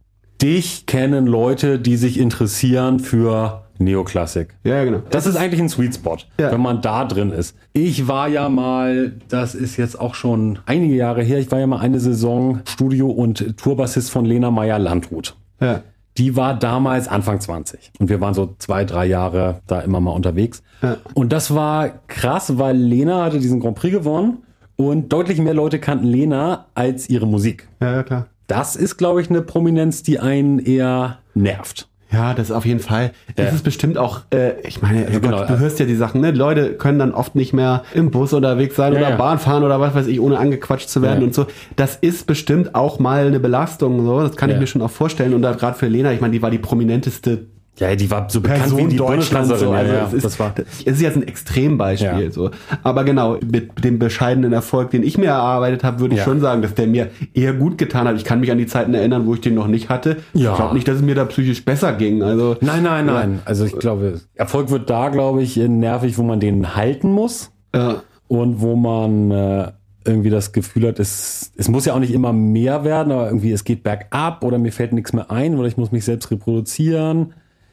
Dich kennen Leute, die sich interessieren für Neoklassik. Ja, genau. Das ist eigentlich ein Sweet Spot, ja. wenn man da drin ist. Ich war ja mal, das ist jetzt auch schon einige Jahre her, ich war ja mal eine Saison Studio- und Tourbassist von Lena Meyer-Landrut. Ja. Die war damals Anfang zwanzig und wir waren so zwei, drei Jahre da immer mal unterwegs. Ja. Und das war krass, weil Lena hatte diesen Grand Prix gewonnen und deutlich mehr Leute kannten Lena als ihre Musik. Ja, ja, klar. Das ist, glaube ich, eine Prominenz, die einen eher nervt. Ja, das auf jeden Fall. Das Ja. ist bestimmt auch, äh, ich meine, also Ja, genau. Gott, du hörst ja die Sachen, ne? Leute können dann oft nicht mehr im Bus unterwegs sein Ja, oder ja. Bahn fahren oder was weiß ich, ohne angequatscht zu werden Ja. und so. Das ist bestimmt auch mal eine Belastung, so. Das kann Ja. ich mir schon auch vorstellen. Und da gerade für Lena, ich meine, die war die prominenteste Ja, die war so bekannt Person wie die Deutschlands. Bundeskanzlerin. So. Also ja, ja, es, ist, das war. es ist jetzt ein Extrembeispiel. Ja. So. Aber genau, mit dem bescheidenen Erfolg, den ich mir erarbeitet habe, würde ich Ja. schon sagen, dass der mir eher gut getan hat. Ich kann mich an die Zeiten erinnern, wo ich den noch nicht hatte. Ja. Ich glaube nicht, dass es mir da psychisch besser ging. Also Nein, nein, nein. Also ich glaube, Erfolg wird da, glaube ich, nervig, wo man den halten muss ja. und wo man äh, irgendwie das Gefühl hat, es, es muss ja auch nicht immer mehr werden, aber irgendwie es geht bergab oder mir fällt nichts mehr ein oder ich muss mich selbst reproduzieren.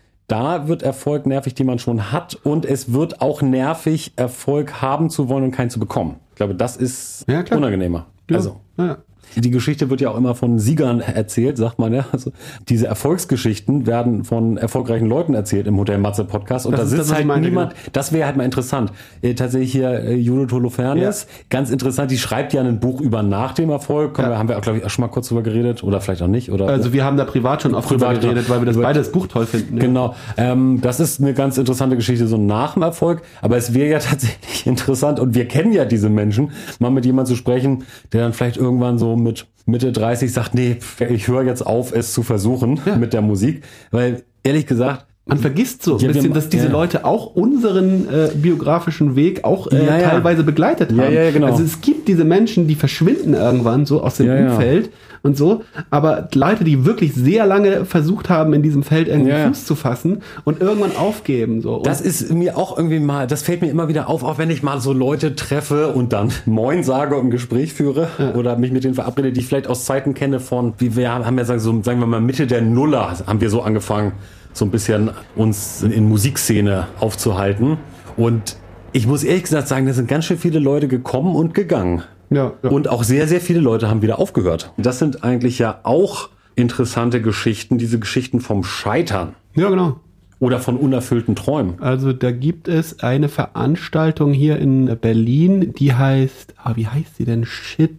Da wird Erfolg nervig, den man schon hat. Und es wird auch nervig, Erfolg haben zu wollen und keinen zu bekommen. Ich glaube, das ist Ja, klar. unangenehmer. Ja. Also, Ja. die Geschichte wird ja auch immer von Siegern erzählt, sagt man ja. Also diese Erfolgsgeschichten werden von erfolgreichen Leuten erzählt im Hotel Matze Podcast. Und Das da ist sitzt das, was ich halt meine, niemand. Das wäre halt mal interessant. Äh, tatsächlich hier äh, Judith Holofernes, ganz interessant. Die schreibt ja ein Buch über nach dem Erfolg. Kommen Ja. wir, haben wir auch, glaube ich, auch schon mal kurz drüber geredet. Oder vielleicht auch nicht. Oder Also wir haben da privat schon oft drüber Privat, geredet, weil wir das über- beide das Buch toll finden. Ja. Genau, ähm, das ist eine ganz interessante Geschichte, so nach dem Erfolg. Aber es wäre ja tatsächlich interessant, und wir kennen ja diese Menschen, mal mit jemandem zu sprechen, der dann vielleicht irgendwann so mit Mitte dreißig sagt, nee, ich höre jetzt auf, es zu versuchen Ja. mit der Musik. Weil, ehrlich gesagt, Man vergisst so ein Ja, wir- bisschen, dass diese ja. Leute auch unseren äh, biografischen Weg auch äh, Ja, ja. teilweise begleitet haben. Ja, ja, genau. Also es gibt diese Menschen, die verschwinden irgendwann so aus dem Ja, ja. Umfeld und so, aber Leute, die wirklich sehr lange versucht haben, in diesem Feld irgendwie Ja, ja. Fuß zu fassen und irgendwann aufgeben. So. Und das ist mir auch irgendwie mal, das fällt mir immer wieder auf, auch wenn ich mal so Leute treffe und dann Moin sage und ein Gespräch führe oder mich mit denen verabrede, die ich vielleicht aus Zeiten kenne von, wie wir haben ja sagen, so, sagen wir mal Mitte der Nuller haben wir so angefangen, so ein bisschen uns in Musikszene aufzuhalten. Und ich muss ehrlich gesagt sagen, da sind ganz schön viele Leute gekommen und gegangen. ja, ja. Und auch sehr, sehr viele Leute haben wieder aufgehört. Das sind eigentlich ja auch interessante Geschichten, diese Geschichten vom Scheitern ja, genau. oder von unerfüllten Träumen. Also da gibt es eine Veranstaltung hier in Berlin, die heißt, ah, wie heißt die denn? Shit.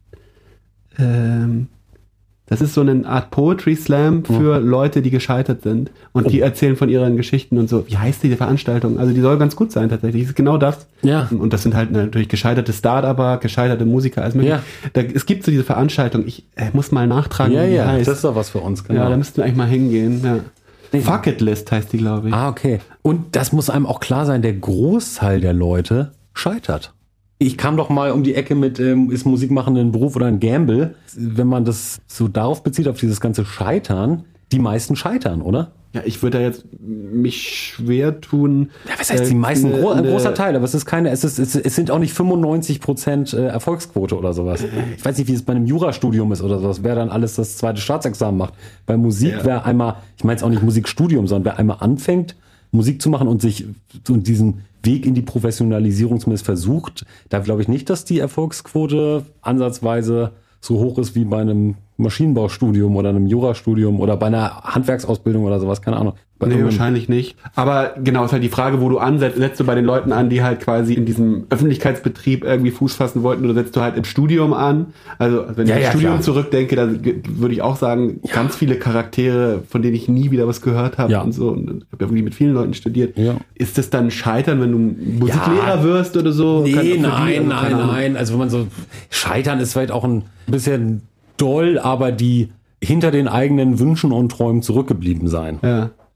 Ähm, das ist so eine Art Poetry Slam für Leute, die gescheitert sind. Und die erzählen von ihren Geschichten und so. Wie heißt diese Veranstaltung? Also die soll ganz gut sein tatsächlich. Das ist genau das. Ja. Und das sind halt natürlich gescheiterte Start-Upper, gescheiterte Musiker, alles mögliche. Ja. Da, es gibt so diese Veranstaltung. Ich äh, muss mal nachtragen, Ja, wie die ja, heißt. das ist doch was für uns, genau. Ja, da müssten wir eigentlich mal hingehen. Ja. Fuck It List heißt die, glaube ich. Ah, okay. Und das muss einem auch klar sein, der Großteil der Leute scheitert. Ich kam doch mal um die Ecke mit, ähm, ist Musik machen ein Beruf oder ein Gamble? Wenn man das so darauf bezieht, auf dieses ganze Scheitern, die meisten scheitern, oder? Ja, ich würde da jetzt mich schwer tun. Ja, was heißt äh, die meisten? ne- Gro ein ne- großer Teil, aber es ist keine, es ist, es, es sind auch nicht fünfundneunzig Prozent äh, Erfolgsquote oder sowas. Ich weiß nicht, wie es bei einem Jurastudium ist oder sowas, wer dann alles das zweite Staatsexamen macht. Bei Musik, Ja. wer einmal, ich meine jetzt auch nicht Musikstudium, sondern wer einmal anfängt, Musik zu machen und sich und diesen Weg in die Professionalisierung zumindest versucht, da glaube ich nicht, dass die Erfolgsquote ansatzweise so hoch ist wie bei einem Maschinenbaustudium oder einem Jurastudium oder bei einer Handwerksausbildung oder sowas, keine Ahnung. Bei Nee, irgendeinem- wahrscheinlich nicht. Aber genau, ist halt die Frage, wo du ansetzt. Setzt du bei den Leuten an, die halt quasi in diesem Öffentlichkeitsbetrieb irgendwie Fuß fassen wollten, oder setzt du halt im Studium an? Also, wenn Ja, ich ja, ans Studium klar. zurückdenke, da g- würde ich auch sagen, ganz viele Charaktere, von denen ich nie wieder was gehört habe Ja. und so. Und ich habe ja wirklich mit vielen Leuten studiert. Ja. Ist das dann Scheitern, wenn du Musiklehrer Ja. wirst oder so? Kann- für Nee, die, nein, also, nein, keine Ahnung. nein. Also wenn man so, Scheitern ist vielleicht auch ein bisschen doll, aber die hinter den eigenen Wünschen und Träumen zurückgeblieben sein. Ja.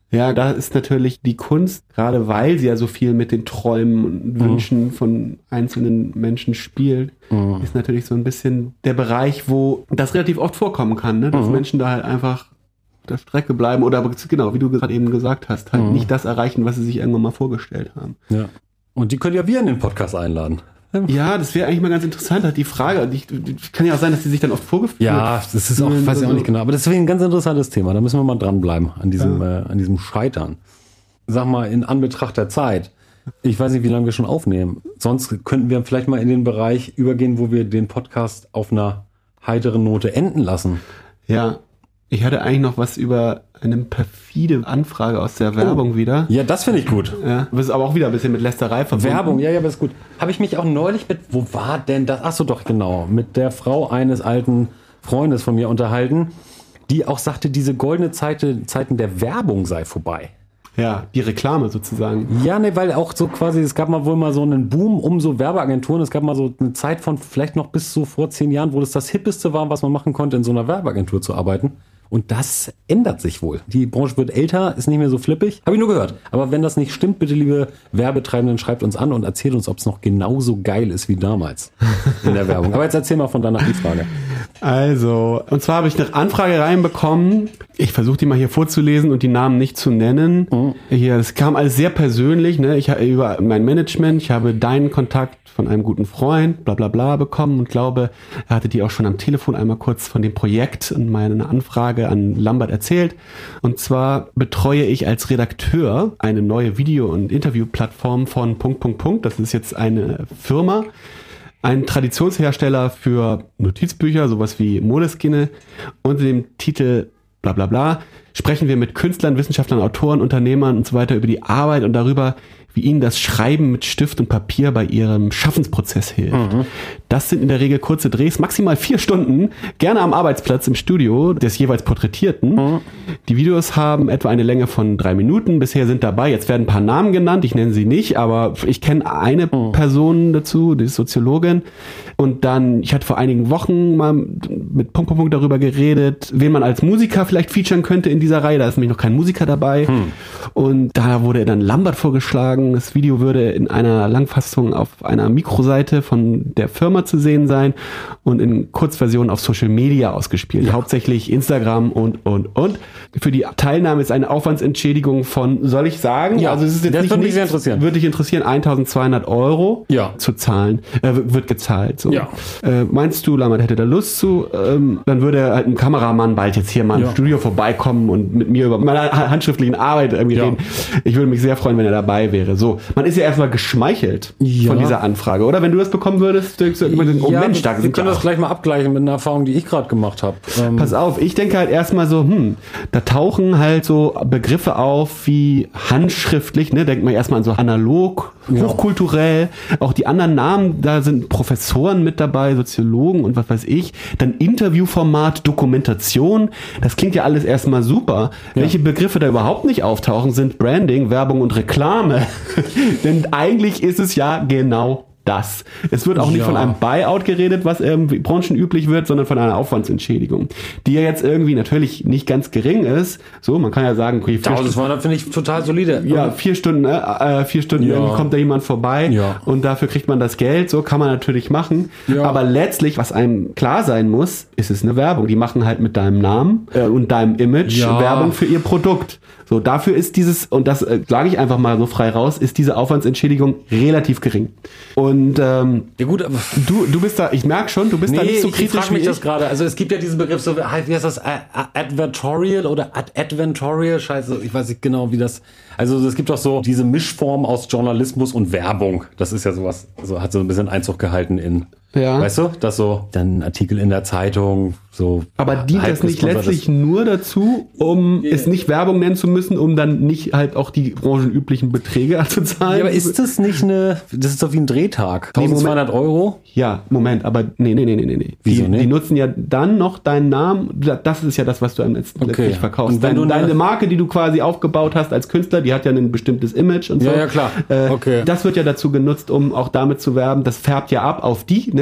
Ja, da ist natürlich die Kunst, gerade weil sie ja so viel mit den Träumen und Wünschen mhm. von einzelnen Menschen spielt, mhm. ist natürlich so ein bisschen der Bereich, wo das relativ oft vorkommen kann, ne? Dass mhm. Menschen da halt einfach auf der Strecke bleiben oder genau, wie du gerade eben gesagt hast, halt mhm. nicht das erreichen, was sie sich irgendwann mal vorgestellt haben. Ja. Und die können ja wir in den Podcast einladen. Ja, das wäre eigentlich mal ganz interessant, halt die Frage. Die, die, kann ja auch sein, dass die sich dann oft vorgeführt. Ja, das ist auch, weiß ich auch nicht genau. Aber das wäre ein ganz interessantes Thema. Da müssen wir mal dranbleiben an diesem, ja. äh, an diesem Scheitern. Sag mal, in Anbetracht der Zeit. Ich weiß nicht, wie lange wir schon aufnehmen. Sonst könnten wir vielleicht mal in den Bereich übergehen, wo wir den Podcast auf einer heiteren Note enden lassen. Ja. Ich hatte eigentlich noch was über eine perfide Anfrage aus der Werbung oh. wieder. Ja, das finde ich gut. Ja, das ist aber auch wieder ein bisschen mit Lästerei verbunden. Werbung, ja, ja, aber ist gut. Habe ich mich auch neulich mit, wo war denn das? Ach so, doch, genau. Mit der Frau eines alten Freundes von mir unterhalten, die auch sagte, diese goldene Zeit, Zeiten der Werbung sei vorbei. Ja, die Reklame sozusagen. Ja, ne, weil auch so quasi, es gab mal wohl mal so einen Boom um so Werbeagenturen. Es gab mal so eine Zeit von vielleicht noch bis so vor zehn Jahren, wo das das Hippeste war, was man machen konnte, in so einer Werbeagentur zu arbeiten. Und das ändert sich wohl. Die Branche wird älter, ist nicht mehr so flippig. Habe ich nur gehört. Aber wenn das nicht stimmt, bitte, liebe Werbetreibenden, schreibt uns an und erzählt uns, ob es noch genauso geil ist wie damals in der Werbung. Aber jetzt erzähl mal von deiner Anfrage. Also, und zwar habe ich eine Anfrage reinbekommen. Ich versuche die mal hier vorzulesen und die Namen nicht zu nennen. Mhm. Hier, das kam alles sehr persönlich. Ne? Ich habe über mein Management, ich habe deinen Kontakt von einem guten Freund, bla bla bla, bekommen und glaube, er hatte die auch schon am Telefon einmal kurz von dem Projekt und meine Anfrage an Lambert erzählt. Und zwar betreue ich als Redakteur eine neue Video- und Interviewplattform von Punkt, Punkt, Punkt. Das ist jetzt eine Firma, ein Traditionshersteller für Notizbücher, sowas wie Moleskine. Unter dem Titel bla bla bla sprechen wir mit Künstlern, Wissenschaftlern, Autoren, Unternehmern und so weiter über die Arbeit und darüber, wie ihnen das Schreiben mit Stift und Papier bei ihrem Schaffensprozess hilft. Mhm. Das sind in der Regel kurze Drehs, maximal vier Stunden, gerne am Arbeitsplatz im Studio des jeweils Porträtierten. Mhm. Die Videos haben etwa eine Länge von drei Minuten. Bisher sind dabei, jetzt werden ein paar Namen genannt, ich nenne sie nicht, aber ich kenne eine mhm. Person dazu, die ist Soziologin. Und dann, ich hatte vor einigen Wochen mal mit Punkt, Punkt, Punkt darüber geredet, wen man als Musiker vielleicht featuren könnte in dieser Reihe. Da ist nämlich noch kein Musiker dabei. Mhm. Und da wurde dann Lambert vorgeschlagen. Das Video würde in einer Langfassung auf einer Mikroseite von der Firma zu sehen sein und in Kurzversion auf Social Media ausgespielt. Ja. Hauptsächlich Instagram und, und, und. Für die Teilnahme ist eine Aufwandsentschädigung von, soll ich sagen? Ja, also es ist jetzt das nicht, würde mich nicht sehr interessieren. Würde dich interessieren, eintausendzweihundert Euro ja. zu zahlen, äh, wird gezahlt. So. Ja. Äh, meinst du, Lambert hätte da Lust zu? Ähm, dann würde halt ein Kameramann bald jetzt hier mal ja. im Studio vorbeikommen und mit mir über meine handschriftlichen Arbeit irgendwie ja. reden. Ich würde mich sehr freuen, wenn er dabei wäre. So, man ist ja erstmal geschmeichelt ja. von dieser Anfrage, oder? Wenn du das bekommen würdest, denkst du, oh ja, Mensch, da wir können das gleich mal abgleichen mit einer Erfahrung, die ich gerade gemacht habe. Ähm Pass auf, ich denke halt erstmal so, hm, da tauchen halt so Begriffe auf wie handschriftlich, ne? Denkt man erstmal an so analog, ja. hochkulturell. Auch die anderen Namen, da sind Professoren mit dabei, Soziologen und was weiß ich. Dann Interviewformat, Dokumentation. Das klingt ja alles erstmal super. Ja. Welche Begriffe da überhaupt nicht auftauchen, sind Branding, Werbung und Reklame. Denn eigentlich ist es ja genau das. Es wird auch nicht ja. von einem Buyout geredet, was irgendwie branchenüblich wird, sondern von einer Aufwandsentschädigung, die ja jetzt irgendwie natürlich nicht ganz gering ist. So, man kann ja sagen, okay, das finde ich total solide. Ja, vier Stunden, äh, vier Stunden ja. irgendwie kommt da jemand vorbei ja. und dafür kriegt man das Geld. So kann man natürlich machen. Ja. Aber letztlich, was einem klar sein muss, ist es eine Werbung. Die machen halt mit deinem Namen äh, und deinem Image ja. Werbung für ihr Produkt. So, dafür ist dieses, und das äh, sage ich einfach mal so frei raus, ist diese Aufwandsentschädigung relativ gering. Und ähm, ja gut, aber du, du bist da, ich merke schon, du bist nee, da nicht so kritisch. Ich frage mich das gerade. Also es gibt ja diesen Begriff, so, wie heißt das, Advertorial oder Ad Adventorial? Scheiße, ich weiß nicht genau, wie das. Also es gibt doch so diese Mischform aus Journalismus und Werbung. Das ist ja sowas, so hat so ein bisschen Einzug gehalten in. Ja. Weißt du, dass so dann Artikel in der Zeitung so. Aber dient das nicht letztlich nur dazu, um yeah. es nicht Werbung nennen zu müssen, um dann nicht halt auch die branchenüblichen Beträge zu zahlen? Ja, aber ist das nicht eine, das ist doch wie ein Drehtag. eintausendzweihundert Euro? Ja, Moment, aber nee, nee, nee, nee, nee. Wieso die, nicht? Die nutzen ja dann noch deinen Namen, das ist ja das, was du am letzten okay. letztlich verkaufst. Und wenn Deine, du deine Marke, die du quasi aufgebaut hast als Künstler, die hat ja ein bestimmtes Image und so. Ja, ja, klar. Äh, okay. Das wird ja dazu genutzt, um auch damit zu werben, das färbt ja ab auf die, ne?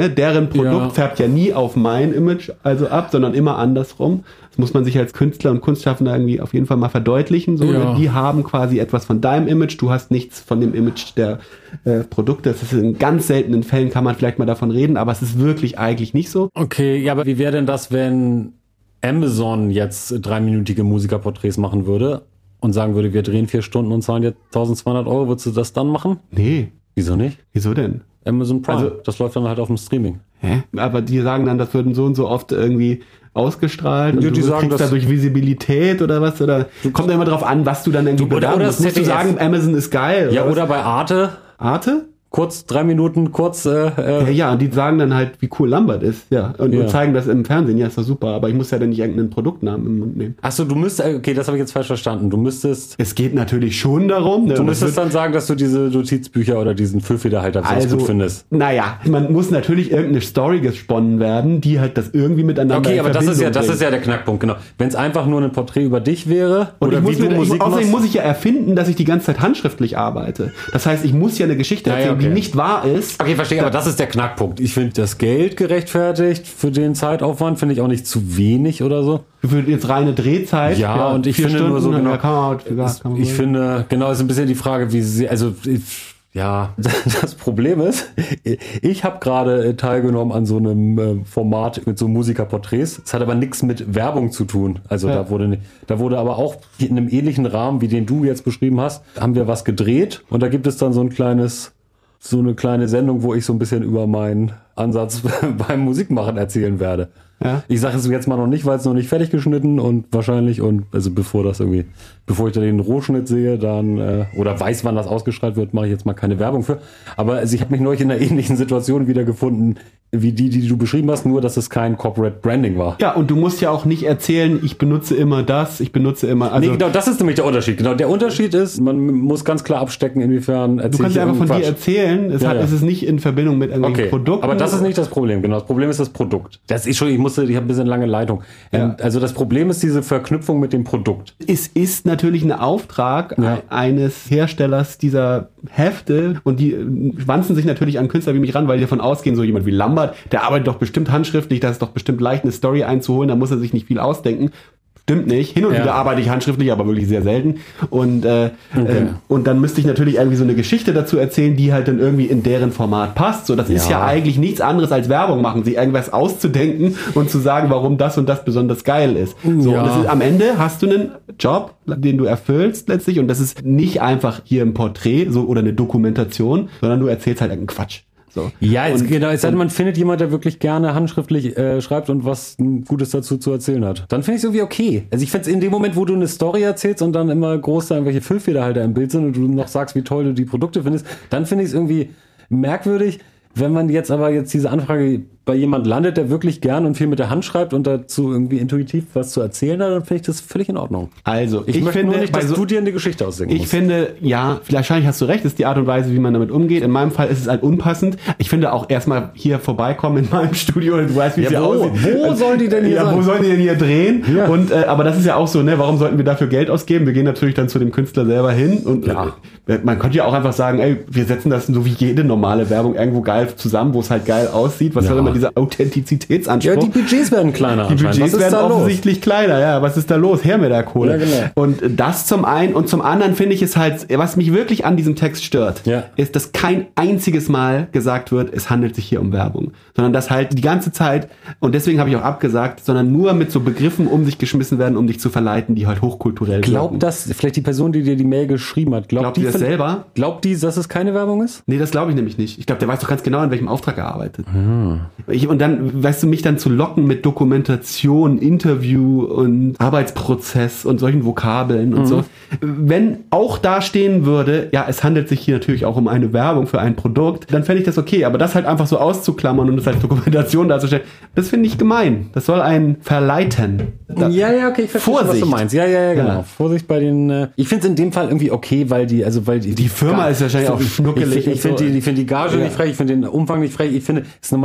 ne, deren Produkt Ja. färbt ja nie auf mein Image also ab, sondern immer andersrum. Das muss man sich als Künstler und Kunstschaffender irgendwie auf jeden Fall mal verdeutlichen. So, Ja. ne? Die haben quasi etwas von deinem Image, du hast nichts von dem Image der äh, Produkte. Das ist in ganz seltenen Fällen, kann man vielleicht mal davon reden, aber es ist wirklich eigentlich nicht so. Okay, ja, aber wie wäre denn das, wenn Amazon jetzt dreiminütige Musikerporträts machen würde und sagen würde, wir drehen vier Stunden und zahlen dir eintausendzweihundert Euro, würdest du das dann machen? Nee, Wieso nicht? wieso denn? Amazon Prime, Also- das läuft dann halt auf dem Streaming. Hä? Aber die sagen dann, das würden so und so oft irgendwie ausgestrahlt und Ja, du die sagen, kriegst das- dadurch Visibilität oder was? Oder kommt ja immer drauf an, was du dann irgendwie Du- oder- bewerben oder musst. Musst du Z D F. sagen, Amazon ist geil? Ja, was? oder bei Arte, Arte? kurz drei Minuten, kurz, äh, Ja, äh, ja, und die sagen dann halt, wie cool Lambert ist, ja. Und, Ja. und zeigen das im Fernsehen, ja, ist doch super, aber ich muss ja dann nicht irgendeinen Produktnamen im Mund nehmen. achso, du müsstest, okay, das habe ich jetzt falsch verstanden. Du müsstest, Es geht natürlich schon darum, ne, du und das müsstest wird- dann sagen, dass du diese Notizbücher oder diesen Füllfederhalter besonders also, gut findest. naja, man muss natürlich irgendeine Story gesponnen werden, die halt das irgendwie miteinander Okay, in aber das ist ja, Verbindung das bringt. ist ja der Knackpunkt, genau. Wenn es einfach nur ein Porträt über dich wäre, Und oder ich muss wie du mir, Musik ich, außerdem machst. muss ich ja erfinden, dass ich die ganze Zeit handschriftlich arbeite. Das heißt, ich muss ja eine Geschichte Ja, ja, erzählen, okay. die nicht wahr ist. Okay, verstehe, aber das ist der Knackpunkt. Ich finde das Geld gerechtfertigt für den Zeitaufwand, finde ich auch nicht zu wenig oder so. Für jetzt reine Drehzeit. Ja, und ich vier finde Stunden, nur so genau, ja, kann man, ja, kann man ich finde, genau, ist ein bisschen die Frage, wie sie, also ich, ja, das Problem ist, ich habe gerade teilgenommen an so einem äh, Format mit so Musikerporträts. Es hat aber nichts mit Werbung zu tun. Also Ja. da wurde nicht, da wurde aber auch in einem ähnlichen Rahmen, wie den du jetzt beschrieben hast, haben wir was gedreht und da gibt es dann so ein kleines, so eine kleine Sendung, wo ich so ein bisschen über meinen Ansatz beim Musikmachen erzählen werde. Ja. Ich sage es jetzt mal noch nicht, weil es noch nicht fertig geschnitten und wahrscheinlich und also bevor das irgendwie, bevor ich da den Rohschnitt sehe, dann äh, oder weiß, wann das ausgestrahlt wird, mache ich jetzt mal keine Werbung für. Aber also ich habe mich neulich in einer ähnlichen Situation wiedergefunden wie die, die du beschrieben hast, nur dass es kein Corporate Branding war. Ja, und du musst ja auch nicht erzählen, ich benutze immer das, ich benutze immer, also Nee, genau, das ist nämlich der Unterschied. Genau, der Unterschied ist, man muss ganz klar abstecken, inwiefern du erzähle kannst ich ja einfach von dir Quatsch. erzählen, es, Ja, hat, ja. es ist nicht in Verbindung mit irgendwelchen Okay, Produkten. aber das ist nicht das Problem. Genau, das Problem ist das Produkt. Das ist schon, ich musste, ich habe ein bisschen lange Leitung. Ja. Ähm, Also das Problem ist diese Verknüpfung mit dem Produkt. Es ist natürlich ein Auftrag Ja. e- eines Herstellers dieser Hefte und die äh, wanzen sich natürlich an Künstler wie mich ran, weil die davon ausgehen, so jemand wie Lambert, der arbeitet doch bestimmt handschriftlich, das ist doch bestimmt leicht, eine Story einzuholen, da muss er sich nicht viel ausdenken. Stimmt nicht. Hin und Ja. wieder arbeite ich handschriftlich, aber wirklich sehr selten. Und, äh, Okay. ähm, und dann müsste ich natürlich irgendwie so eine Geschichte dazu erzählen, die halt dann irgendwie in deren Format passt. So, das ist Ja. ja eigentlich nichts anderes als Werbung machen, sich irgendwas auszudenken und zu sagen, warum das und das besonders geil ist. So, Ja. und das ist, am Ende hast du einen Job, den du erfüllst letztlich. Und das ist nicht einfach hier ein Porträt so oder eine Dokumentation, sondern du erzählst halt irgendeinen Quatsch. So. Ja, jetzt, Und- genau. Es sei denn, man findet jemand, der wirklich gerne handschriftlich äh, schreibt und was ein Gutes dazu zu erzählen hat. Dann finde ich es irgendwie okay. Also ich finde es in dem Moment, wo du eine Story erzählst und dann immer groß da irgendwelche Füllfederhalter im Bild sind und du noch sagst, wie toll du die Produkte findest, dann finde ich es irgendwie merkwürdig. Wenn man jetzt aber jetzt diese Anfrage bei jemand landet, der wirklich gern und viel mit der Hand schreibt und dazu irgendwie intuitiv was zu erzählen hat, dann finde ich das völlig in Ordnung. Also, Ich, ich, möchte finde, nur nicht, bei dass so, du dir eine Geschichte aussingen ich musst. finde, ja, vielleicht wahrscheinlich hast du recht, ist die Art und Weise, wie man damit umgeht. In meinem Fall ist es halt unpassend. Ich finde auch erstmal hier vorbeikommen in meinem Studio, du weißt, wie Ja, es hier wo? aussieht. Wo sollen die denn hier ja, sein? wo sollen die denn hier drehen? Ja. Und äh, aber das ist ja auch so, ne, warum sollten wir dafür Geld ausgeben? Wir gehen natürlich dann zu dem Künstler selber hin und Ja. äh, man könnte ja auch einfach sagen, ey, wir setzen das so wie jede normale Werbung irgendwo geil zusammen, wo es halt geil aussieht. Was Ja. soll immer dieser Authentizitätsanspruch? Ja, die Budgets werden kleiner. Die anscheinend. Budgets Was ist werden da los? offensichtlich kleiner, ja. Was ist da los? Her mit der Kohle. Ja, genau. Und das zum einen und zum anderen finde ich es halt, was mich wirklich an diesem Text stört, Ja. ist, dass kein einziges Mal gesagt wird, es handelt sich hier um Werbung, sondern dass halt die ganze Zeit, und deswegen habe ich auch abgesagt, sondern nur mit so Begriffen um sich geschmissen werden, um dich zu verleiten, die halt hochkulturell wirken. Glaubt das, vielleicht die Person, die dir die Mail geschrieben hat, glaubt, Glaubt die das vielleicht- selber? Glaubt die, dass es keine Werbung ist? Nee, das glaube ich nämlich nicht. Ich glaube, der weiß doch ganz genau, in welchem Auftrag er arbeitet. Ah. Ich, und dann, weißt du, mich dann zu locken mit Dokumentation, Interview und Arbeitsprozess und solchen Vokabeln Mhm. und so. Wenn auch da stehen würde, ja, es handelt sich hier natürlich auch um eine Werbung für ein Produkt, dann fände ich das okay. Aber das halt einfach so auszuklammern und das als Dokumentation darzustellen, das finde ich gemein. Das soll einen verleiten. Da- Ja, ja, okay, ich verstehe schon, was Vorsicht. du meinst. Ja, ja, ja, genau. Ja. Vorsicht bei den. Äh, ich finde es in dem Fall irgendwie okay, weil die, also weil die. Die Firma ist wahrscheinlich auch schnuckelig Ich, ich, und ich finde so. die, ich finde die Gage Ja. nicht frech, ich finde den Umfang nicht frech. Ich finde, es ist nochmal eine ganz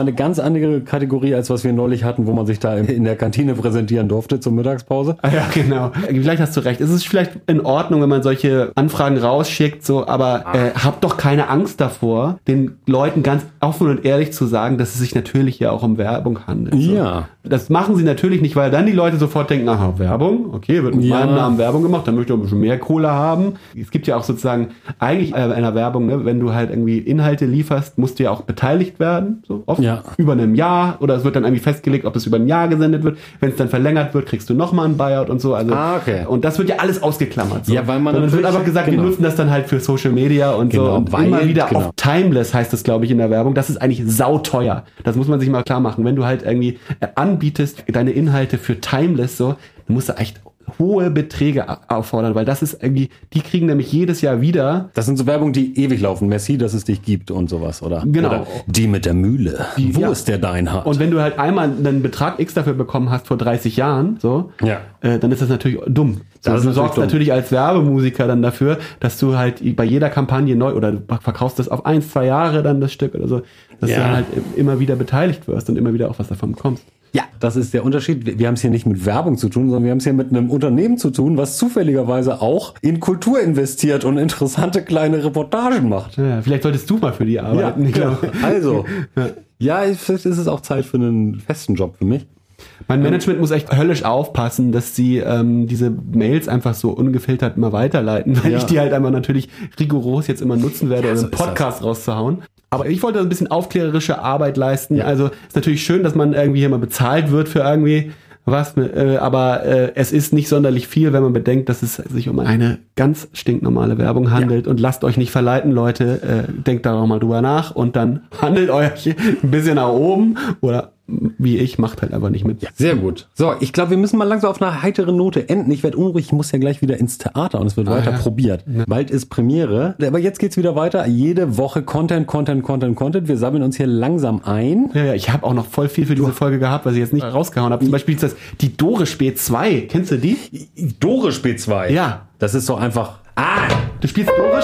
andere Kategorie, als was wir neulich hatten, wo man sich da in der Kantine präsentieren durfte zur Mittagspause. Ah ja, genau. Vielleicht hast du recht. Es ist vielleicht in Ordnung, wenn man solche Anfragen rausschickt, so, aber äh, habt doch keine Angst davor, den Leuten ganz offen und ehrlich zu sagen, dass es sich natürlich ja auch um Werbung handelt. So. Ja. Das machen sie natürlich nicht, weil dann die Leute sofort denken, aha, Werbung, okay, wird mit Ja. meinem Namen Werbung gemacht, dann möchte ich auch ein bisschen mehr Kohle haben. Es gibt ja auch sozusagen, eigentlich äh, einer Werbung, ne, wenn du halt irgendwie Inhalte lieferst, musst du ja auch beteiligt werden, so oft Ja. über einem Jahr, oder es wird dann irgendwie festgelegt, ob es über ein Jahr gesendet wird. Wenn es dann verlängert wird, kriegst du nochmal ein Buyout und so. Also, Ah, okay. Und das wird ja alles ausgeklammert. So. Ja, weil man Sondern es wird natürlich- einfach gesagt, genau. wir nutzen das dann halt für Social Media und Genau, so. Und weil- immer wieder genau. auf Timeless heißt das, glaube ich, in der Werbung. Das ist eigentlich sauteuer. Das muss man sich mal klar machen. Wenn du halt irgendwie äh, anbietest, deine Inhalte für Timeless so, dann musst du echt hohe Beträge a- auffordern, weil das ist irgendwie, die kriegen nämlich jedes Jahr wieder. Das sind so Werbung, die ewig laufen. Messi, dass es dich gibt und sowas, oder? Genau. Oder die mit der Mühle. Die- Wo ja. ist der Deinhard? Und wenn du halt einmal einen Betrag X dafür bekommen hast vor dreißig Jahren, so, Ja. äh, dann ist das natürlich dumm. So, Das ist du natürlich sorgst dumm. natürlich als Werbemusiker dann dafür, dass du halt bei jeder Kampagne neu oder du verkaufst das auf eins, zwei Jahre dann das Stück oder so, dass Ja. du halt immer wieder beteiligt wirst und immer wieder auch was davon bekommst. Ja, das ist der Unterschied. Wir wir haben es hier nicht mit Werbung zu tun, sondern wir haben es hier mit einem Unternehmen zu tun, was zufälligerweise auch in Kultur investiert und interessante kleine Reportagen macht. Ja, vielleicht solltest du mal für die arbeiten. Ich genau. glaube. Also, ja, vielleicht ist es auch Zeit für einen festen Job für mich. Mein Management muss echt höllisch aufpassen, dass sie ähm, diese Mails einfach so ungefiltert immer weiterleiten, weil Ja. ich die halt einfach natürlich rigoros jetzt immer nutzen werde, Ja, um so einen ist das. Podcast rauszuhauen. Aber ich wollte ein bisschen aufklärerische Arbeit leisten. Ja. Also ist natürlich schön, dass man irgendwie hier mal bezahlt wird für irgendwie was, äh, aber äh, es ist nicht sonderlich viel, wenn man bedenkt, dass es sich um eine ganz stinknormale Werbung handelt. Und lasst euch nicht verleiten, Leute. Äh, denkt da auch mal drüber nach und dann handelt euch ein bisschen nach oben oder wie ich, macht halt einfach nicht mit. Sehr gut. So, ich glaube, wir müssen mal langsam auf einer heiteren Note enden. Ich werde unruhig, ich muss ja gleich wieder ins Theater und es wird Ah, weiter ja. probiert. Bald ist Premiere, aber jetzt geht's wieder weiter. Jede Woche Content, Content, Content, Content. Wir sammeln uns hier langsam ein. Ja, ja, ich habe auch noch voll viel für diese Folge gehabt, was ich jetzt nicht rausgehauen habe. Zum Beispiel ist das die Dorisch B zwei. Kennst du die? Dorisch B zwei. Ja. Das ist so einfach... Ah! Du spielst Dorisch?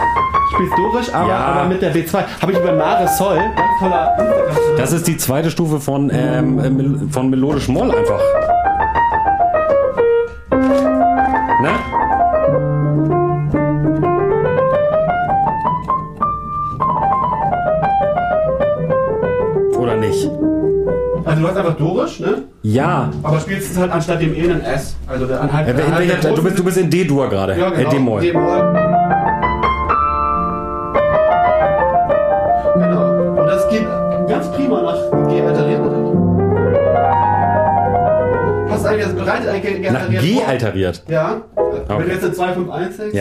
Du spielst Dorisch, aber, Ja. aber mit der B zwei. Habe ich über Nare Sol. Ganz toller Instagram. Das ist die zweite Stufe von, ähm, äh, Mel- von melodisch Moll einfach. Ne? Oder nicht? Also du hast einfach Dorisch, ne? Ja. Aber spielst es halt anstatt dem E ein S. Also der anhalt, Äh, in anhalt welcher- der du, bist, du bist in D-Dur gerade. ja, genau. Äh, D-Moll. D-Moll. Genau. Und das geht ganz prima nach G alteriert natürlich. Hast du eigentlich das bereitet eigentlich G Nach alteriert G vor? alteriert. Ja. Wenn Okay. du jetzt eine zwei fünf eins hängst. Ja.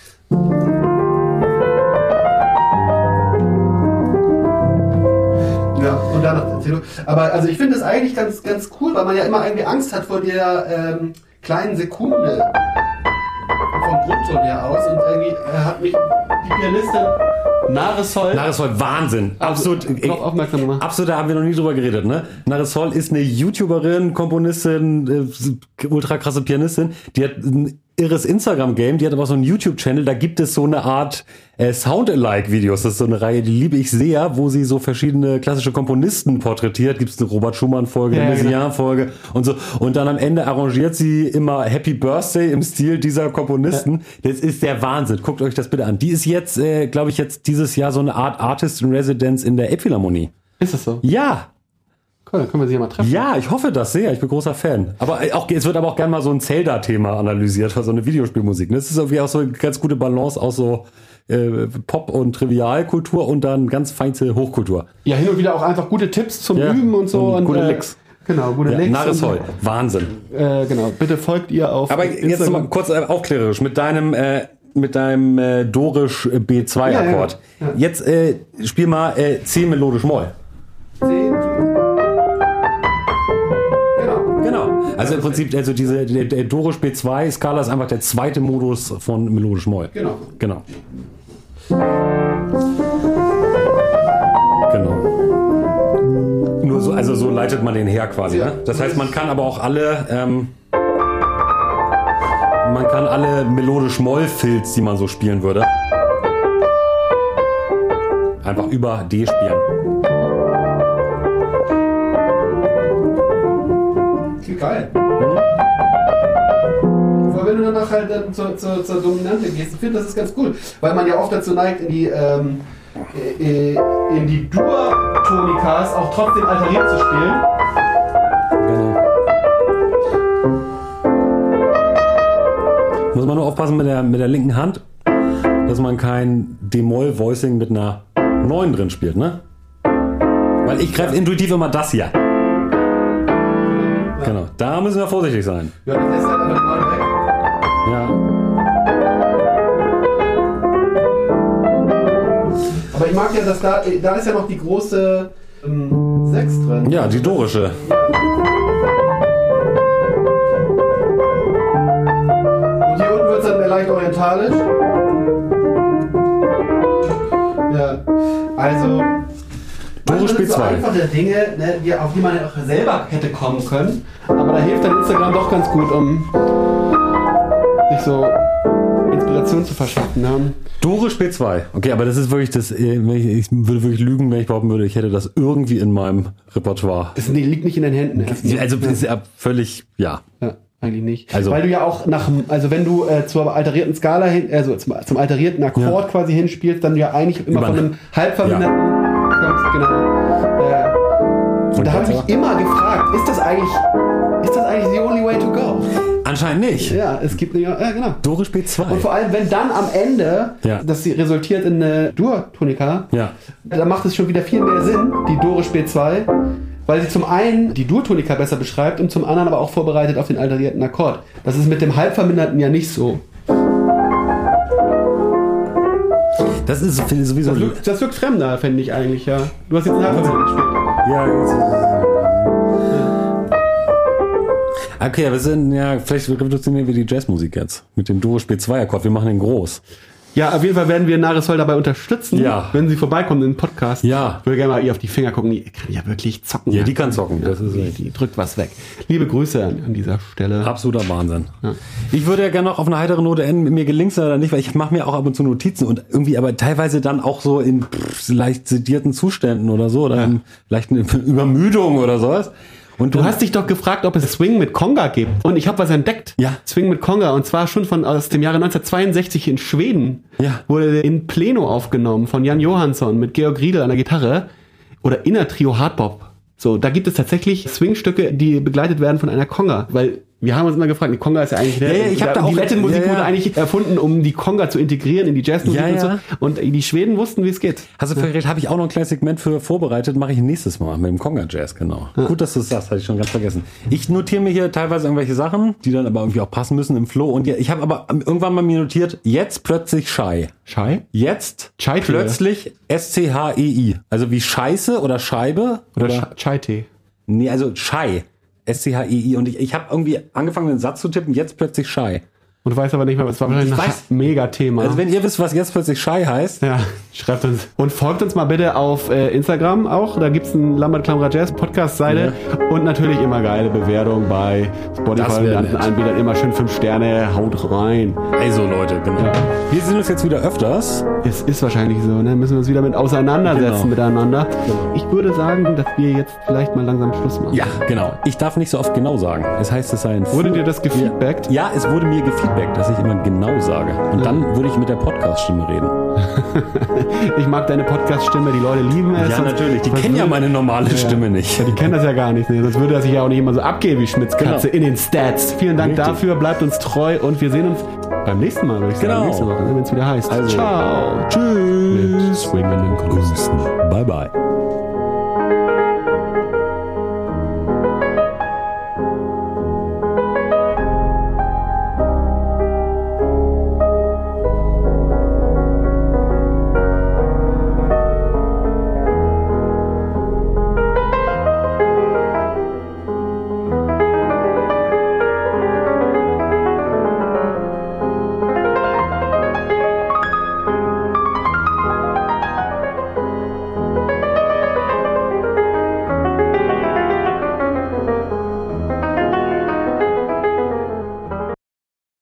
Ja, und dann noch die Erzählung. Aber also ich finde es eigentlich ganz, ganz cool, weil man ja immer irgendwie Angst hat vor der ähm, kleinen Sekunde vom Grundton her aus. Und irgendwie äh, hat mich die Pianistin Naresol Naresol, Wahnsinn. Absolut. Also, drauf aufmerksam gemacht. Absolut, da haben wir noch nie drüber geredet, ne? Naresol ist eine YouTuberin, Komponistin, äh, ultra krasse Pianistin. Die hat ein irres Instagram-Game, die hat aber auch so einen YouTube-Channel, da gibt es so eine Art äh, Sound-alike-Videos. Das ist so eine Reihe, die liebe ich sehr, wo sie so verschiedene klassische Komponisten porträtiert. Gibt es eine Robert Schumann-Folge, Ja, eine ja, genau. Messiaen-Folge und so. Und dann am Ende arrangiert sie immer Happy Birthday im Stil dieser Komponisten. Das ist der Wahnsinn. Guckt euch das bitte an. Die ist jetzt, äh, glaube ich, jetzt dieses Jahr so eine Art Artist in Residence in der Elbphilharmonie. Ist das so? Ja, Cool, dann können wir sie ja mal treffen. ja, ich hoffe das sehr. Ich bin großer Fan. Aber äh, auch, es wird aber auch gerne mal so ein Zelda-Thema analysiert, also eine Videospielmusik. Das ist irgendwie auch so eine ganz gute Balance aus so äh, Pop- und Trivialkultur und dann ganz feinste Hochkultur. Ja, hin und wieder auch einfach gute Tipps zum Ja, Üben und so. und Und, gute äh, Licks. Genau, gute Ja, Licks. Naresol, und Wahnsinn. so. Äh, genau, bitte folgt ihr auf Aber jetzt Instagram. noch mal kurz äh, aufklärerisch mit deinem äh, mit deinem äh, Dorisch B zwei Akkord. Ja, ja, ja. Jetzt äh, spiel mal äh, C melodisch Moll. Zehn. Genau. Genau. Also im Prinzip also diese der, der Dorisch B zwei Skala ist einfach der zweite Modus von melodisch Moll. Genau. Genau. Genau. Nur so, also so leitet man den her quasi. Ja. Ne? Das heißt, man kann aber auch alle, ähm, man kann alle melodisch Moll-Filz, die man so spielen würde, einfach über D spielen. geil. Aber wenn du danach halt dann zur, zur, zur Dominante gehst, ich finde, das ist ganz cool, weil man ja oft dazu neigt, in die, ähm, in die Dur-Tonikas auch trotzdem alteriert zu spielen. Genau. Muss man nur aufpassen mit der, mit der linken Hand, dass man kein D-Moll-Voicing mit einer neun drin spielt, ne? Weil ich greife intuitiv immer das hier. Ja. Genau, da müssen wir vorsichtig sein. Ja, das ist halt einfach die neun weg. Ja. Aber ich mag ja, dass da, da ist ja noch die große ähm, sechs drin. Ja, die dorische. Und hier unten wird es dann leicht orientalisch. Ja, also Dorisch B zwei. So einfache Dinge, ne, die, auf die man ja auch selber hätte kommen können. Aber da hilft dann Instagram doch ganz gut, um sich so Inspiration zu verschaffen. Ja. Dorisch B zwei. Okay, aber das ist wirklich das, ich, ich würde wirklich lügen, wenn ich behaupten würde, ich hätte das irgendwie in meinem Repertoire. Das liegt nicht in den Händen. Erstmal. Also das ist ja völlig, ja. Ja, eigentlich nicht. Also, weil du ja auch nach, also wenn du äh, zur alterierten Skala hin, also zum, zum alterierten Akkord ja. quasi hinspielst, dann ja eigentlich immer Über, von einem halbverminderten ja. kommst, genau. Äh, und da habe ich mich immer gefragt, ist das eigentlich, ist das eigentlich the only way to go? Anscheinend nicht. Ja, es gibt eine, ja, genau. Dorisch B zwei. Und vor allem, wenn dann am Ende, ja. das resultiert in eine Dur-Tonika, ja. dann macht es schon wieder viel mehr Sinn, die Dorisch B zwei, weil sie zum einen die Dur-Tonika besser beschreibt und zum anderen aber auch vorbereitet auf den alterierten Akkord. Das ist mit dem Halbverminderten ja nicht so. Das ist sowieso... Das wirkt, das wirkt fremder, finde ich eigentlich, ja. Du hast jetzt einen Halbverminderten gespielt. Ja, jetzt ist es... Okay, aber wir sind, ja, vielleicht reduzieren wir die Jazzmusik jetzt. Mit dem Dorisch B zwei Akkord. Wir machen den groß. Ja, auf jeden Fall werden wir Narisol dabei unterstützen, ja. wenn sie vorbeikommt in den Podcast. Ja. Ich würde gerne mal ihr auf die Finger gucken. Die kann ja wirklich zocken. Ja, die kann zocken. Ja, das ist die, die drückt was weg. Liebe Grüße an, an dieser Stelle. Absoluter Wahnsinn. Ja. Ich würde ja gerne noch auf eine heitere Note enden. Mir gelingt es leider nicht, weil ich mache mir auch ab und zu Notizen und irgendwie aber teilweise dann auch so in pff, leicht sedierten Zuständen oder so oder ja. in leichten Übermüdung oder sowas. Und du hast dich doch gefragt, ob es Swing mit Conga gibt. Und ich habe was entdeckt. Ja. Swing mit Conga. Und zwar schon von aus dem Jahre neunzehnhundertzweiundsechzig in Schweden. Ja. Wurde in Pleno aufgenommen von Jan Johansson mit Georg Riedel an der Gitarre. Oder Inner Trio Hardbop. So, da gibt es tatsächlich Swingstücke, die begleitet werden von einer Conga. Weil wir haben uns immer gefragt, die Conga ist ja eigentlich... Ja, ja, ich hab da die auch, Latin-Musik ja, ja. wurde eigentlich erfunden, um die Conga zu integrieren in die Jazzmusik ja, und ja. so. Und die Schweden wussten, wie es geht. Hast du völlig recht, habe ich auch noch ein kleines Segment für vorbereitet, mache ich nächstes Mal mit dem Conga Jazz, genau. Ja. Gut, dass du es sagst, hatte ich schon ganz vergessen. Ich notiere mir hier teilweise irgendwelche Sachen, die dann aber irgendwie auch passen müssen im Flow. Und ja, ich habe aber irgendwann mal mir notiert, jetzt plötzlich Shy. Shy? Jetzt Chai plötzlich S C H E I. Also wie Scheiße oder Scheibe. Oder, oder Chai-Tee. Nee, also Shy. S C H E I. Und ich, ich habe irgendwie angefangen, den Satz zu tippen, jetzt plötzlich Shy. Und du weißt aber nicht mehr, was war wahrscheinlich ein Mega-Thema. Also wenn ihr wisst, was jetzt plötzlich Shy heißt. Ja, schreibt uns. Und folgt uns mal bitte auf äh, Instagram auch. Da gibt's ein Lambert Klammerer Jazz Podcast-Seite. Ja. Und natürlich immer geile Bewertungen bei Spotify und anderen Anbietern. Immer schön fünf Sterne. Haut rein. Also Leute, genau. Ja. Wir sehen uns jetzt wieder öfters. Es ist wahrscheinlich so, ne? Müssen wir uns wieder mit auseinandersetzen genau. miteinander. Genau. Ich würde sagen, dass wir jetzt vielleicht mal langsam Schluss machen. Ja, genau. Ich darf nicht so oft genau sagen. Es heißt, es sei ein... Wurde dir das gefeedbackt? Ja, es wurde mir gefeedbackt. Dass ich immer genau sage. Und dann würde ich mit der Podcast-Stimme reden. Ich mag deine Podcast-Stimme, die Leute lieben es. Ja, natürlich. Die kennen ja meine normale ja, Stimme nicht. Ja, die kennen das ja gar nicht. Ne? Sonst würde er sich ja auch nicht immer so abgeben wie Schmitz Katze genau. in den Stats. Vielen Dank Richtig. dafür. Bleibt uns treu und wir sehen uns beim nächsten Mal, würde ich sagen. Genau. Nächste Woche, wenn es wieder heißt. Also, ciao. Tschüss. Mit swingenden Grüßen. Bye, bye.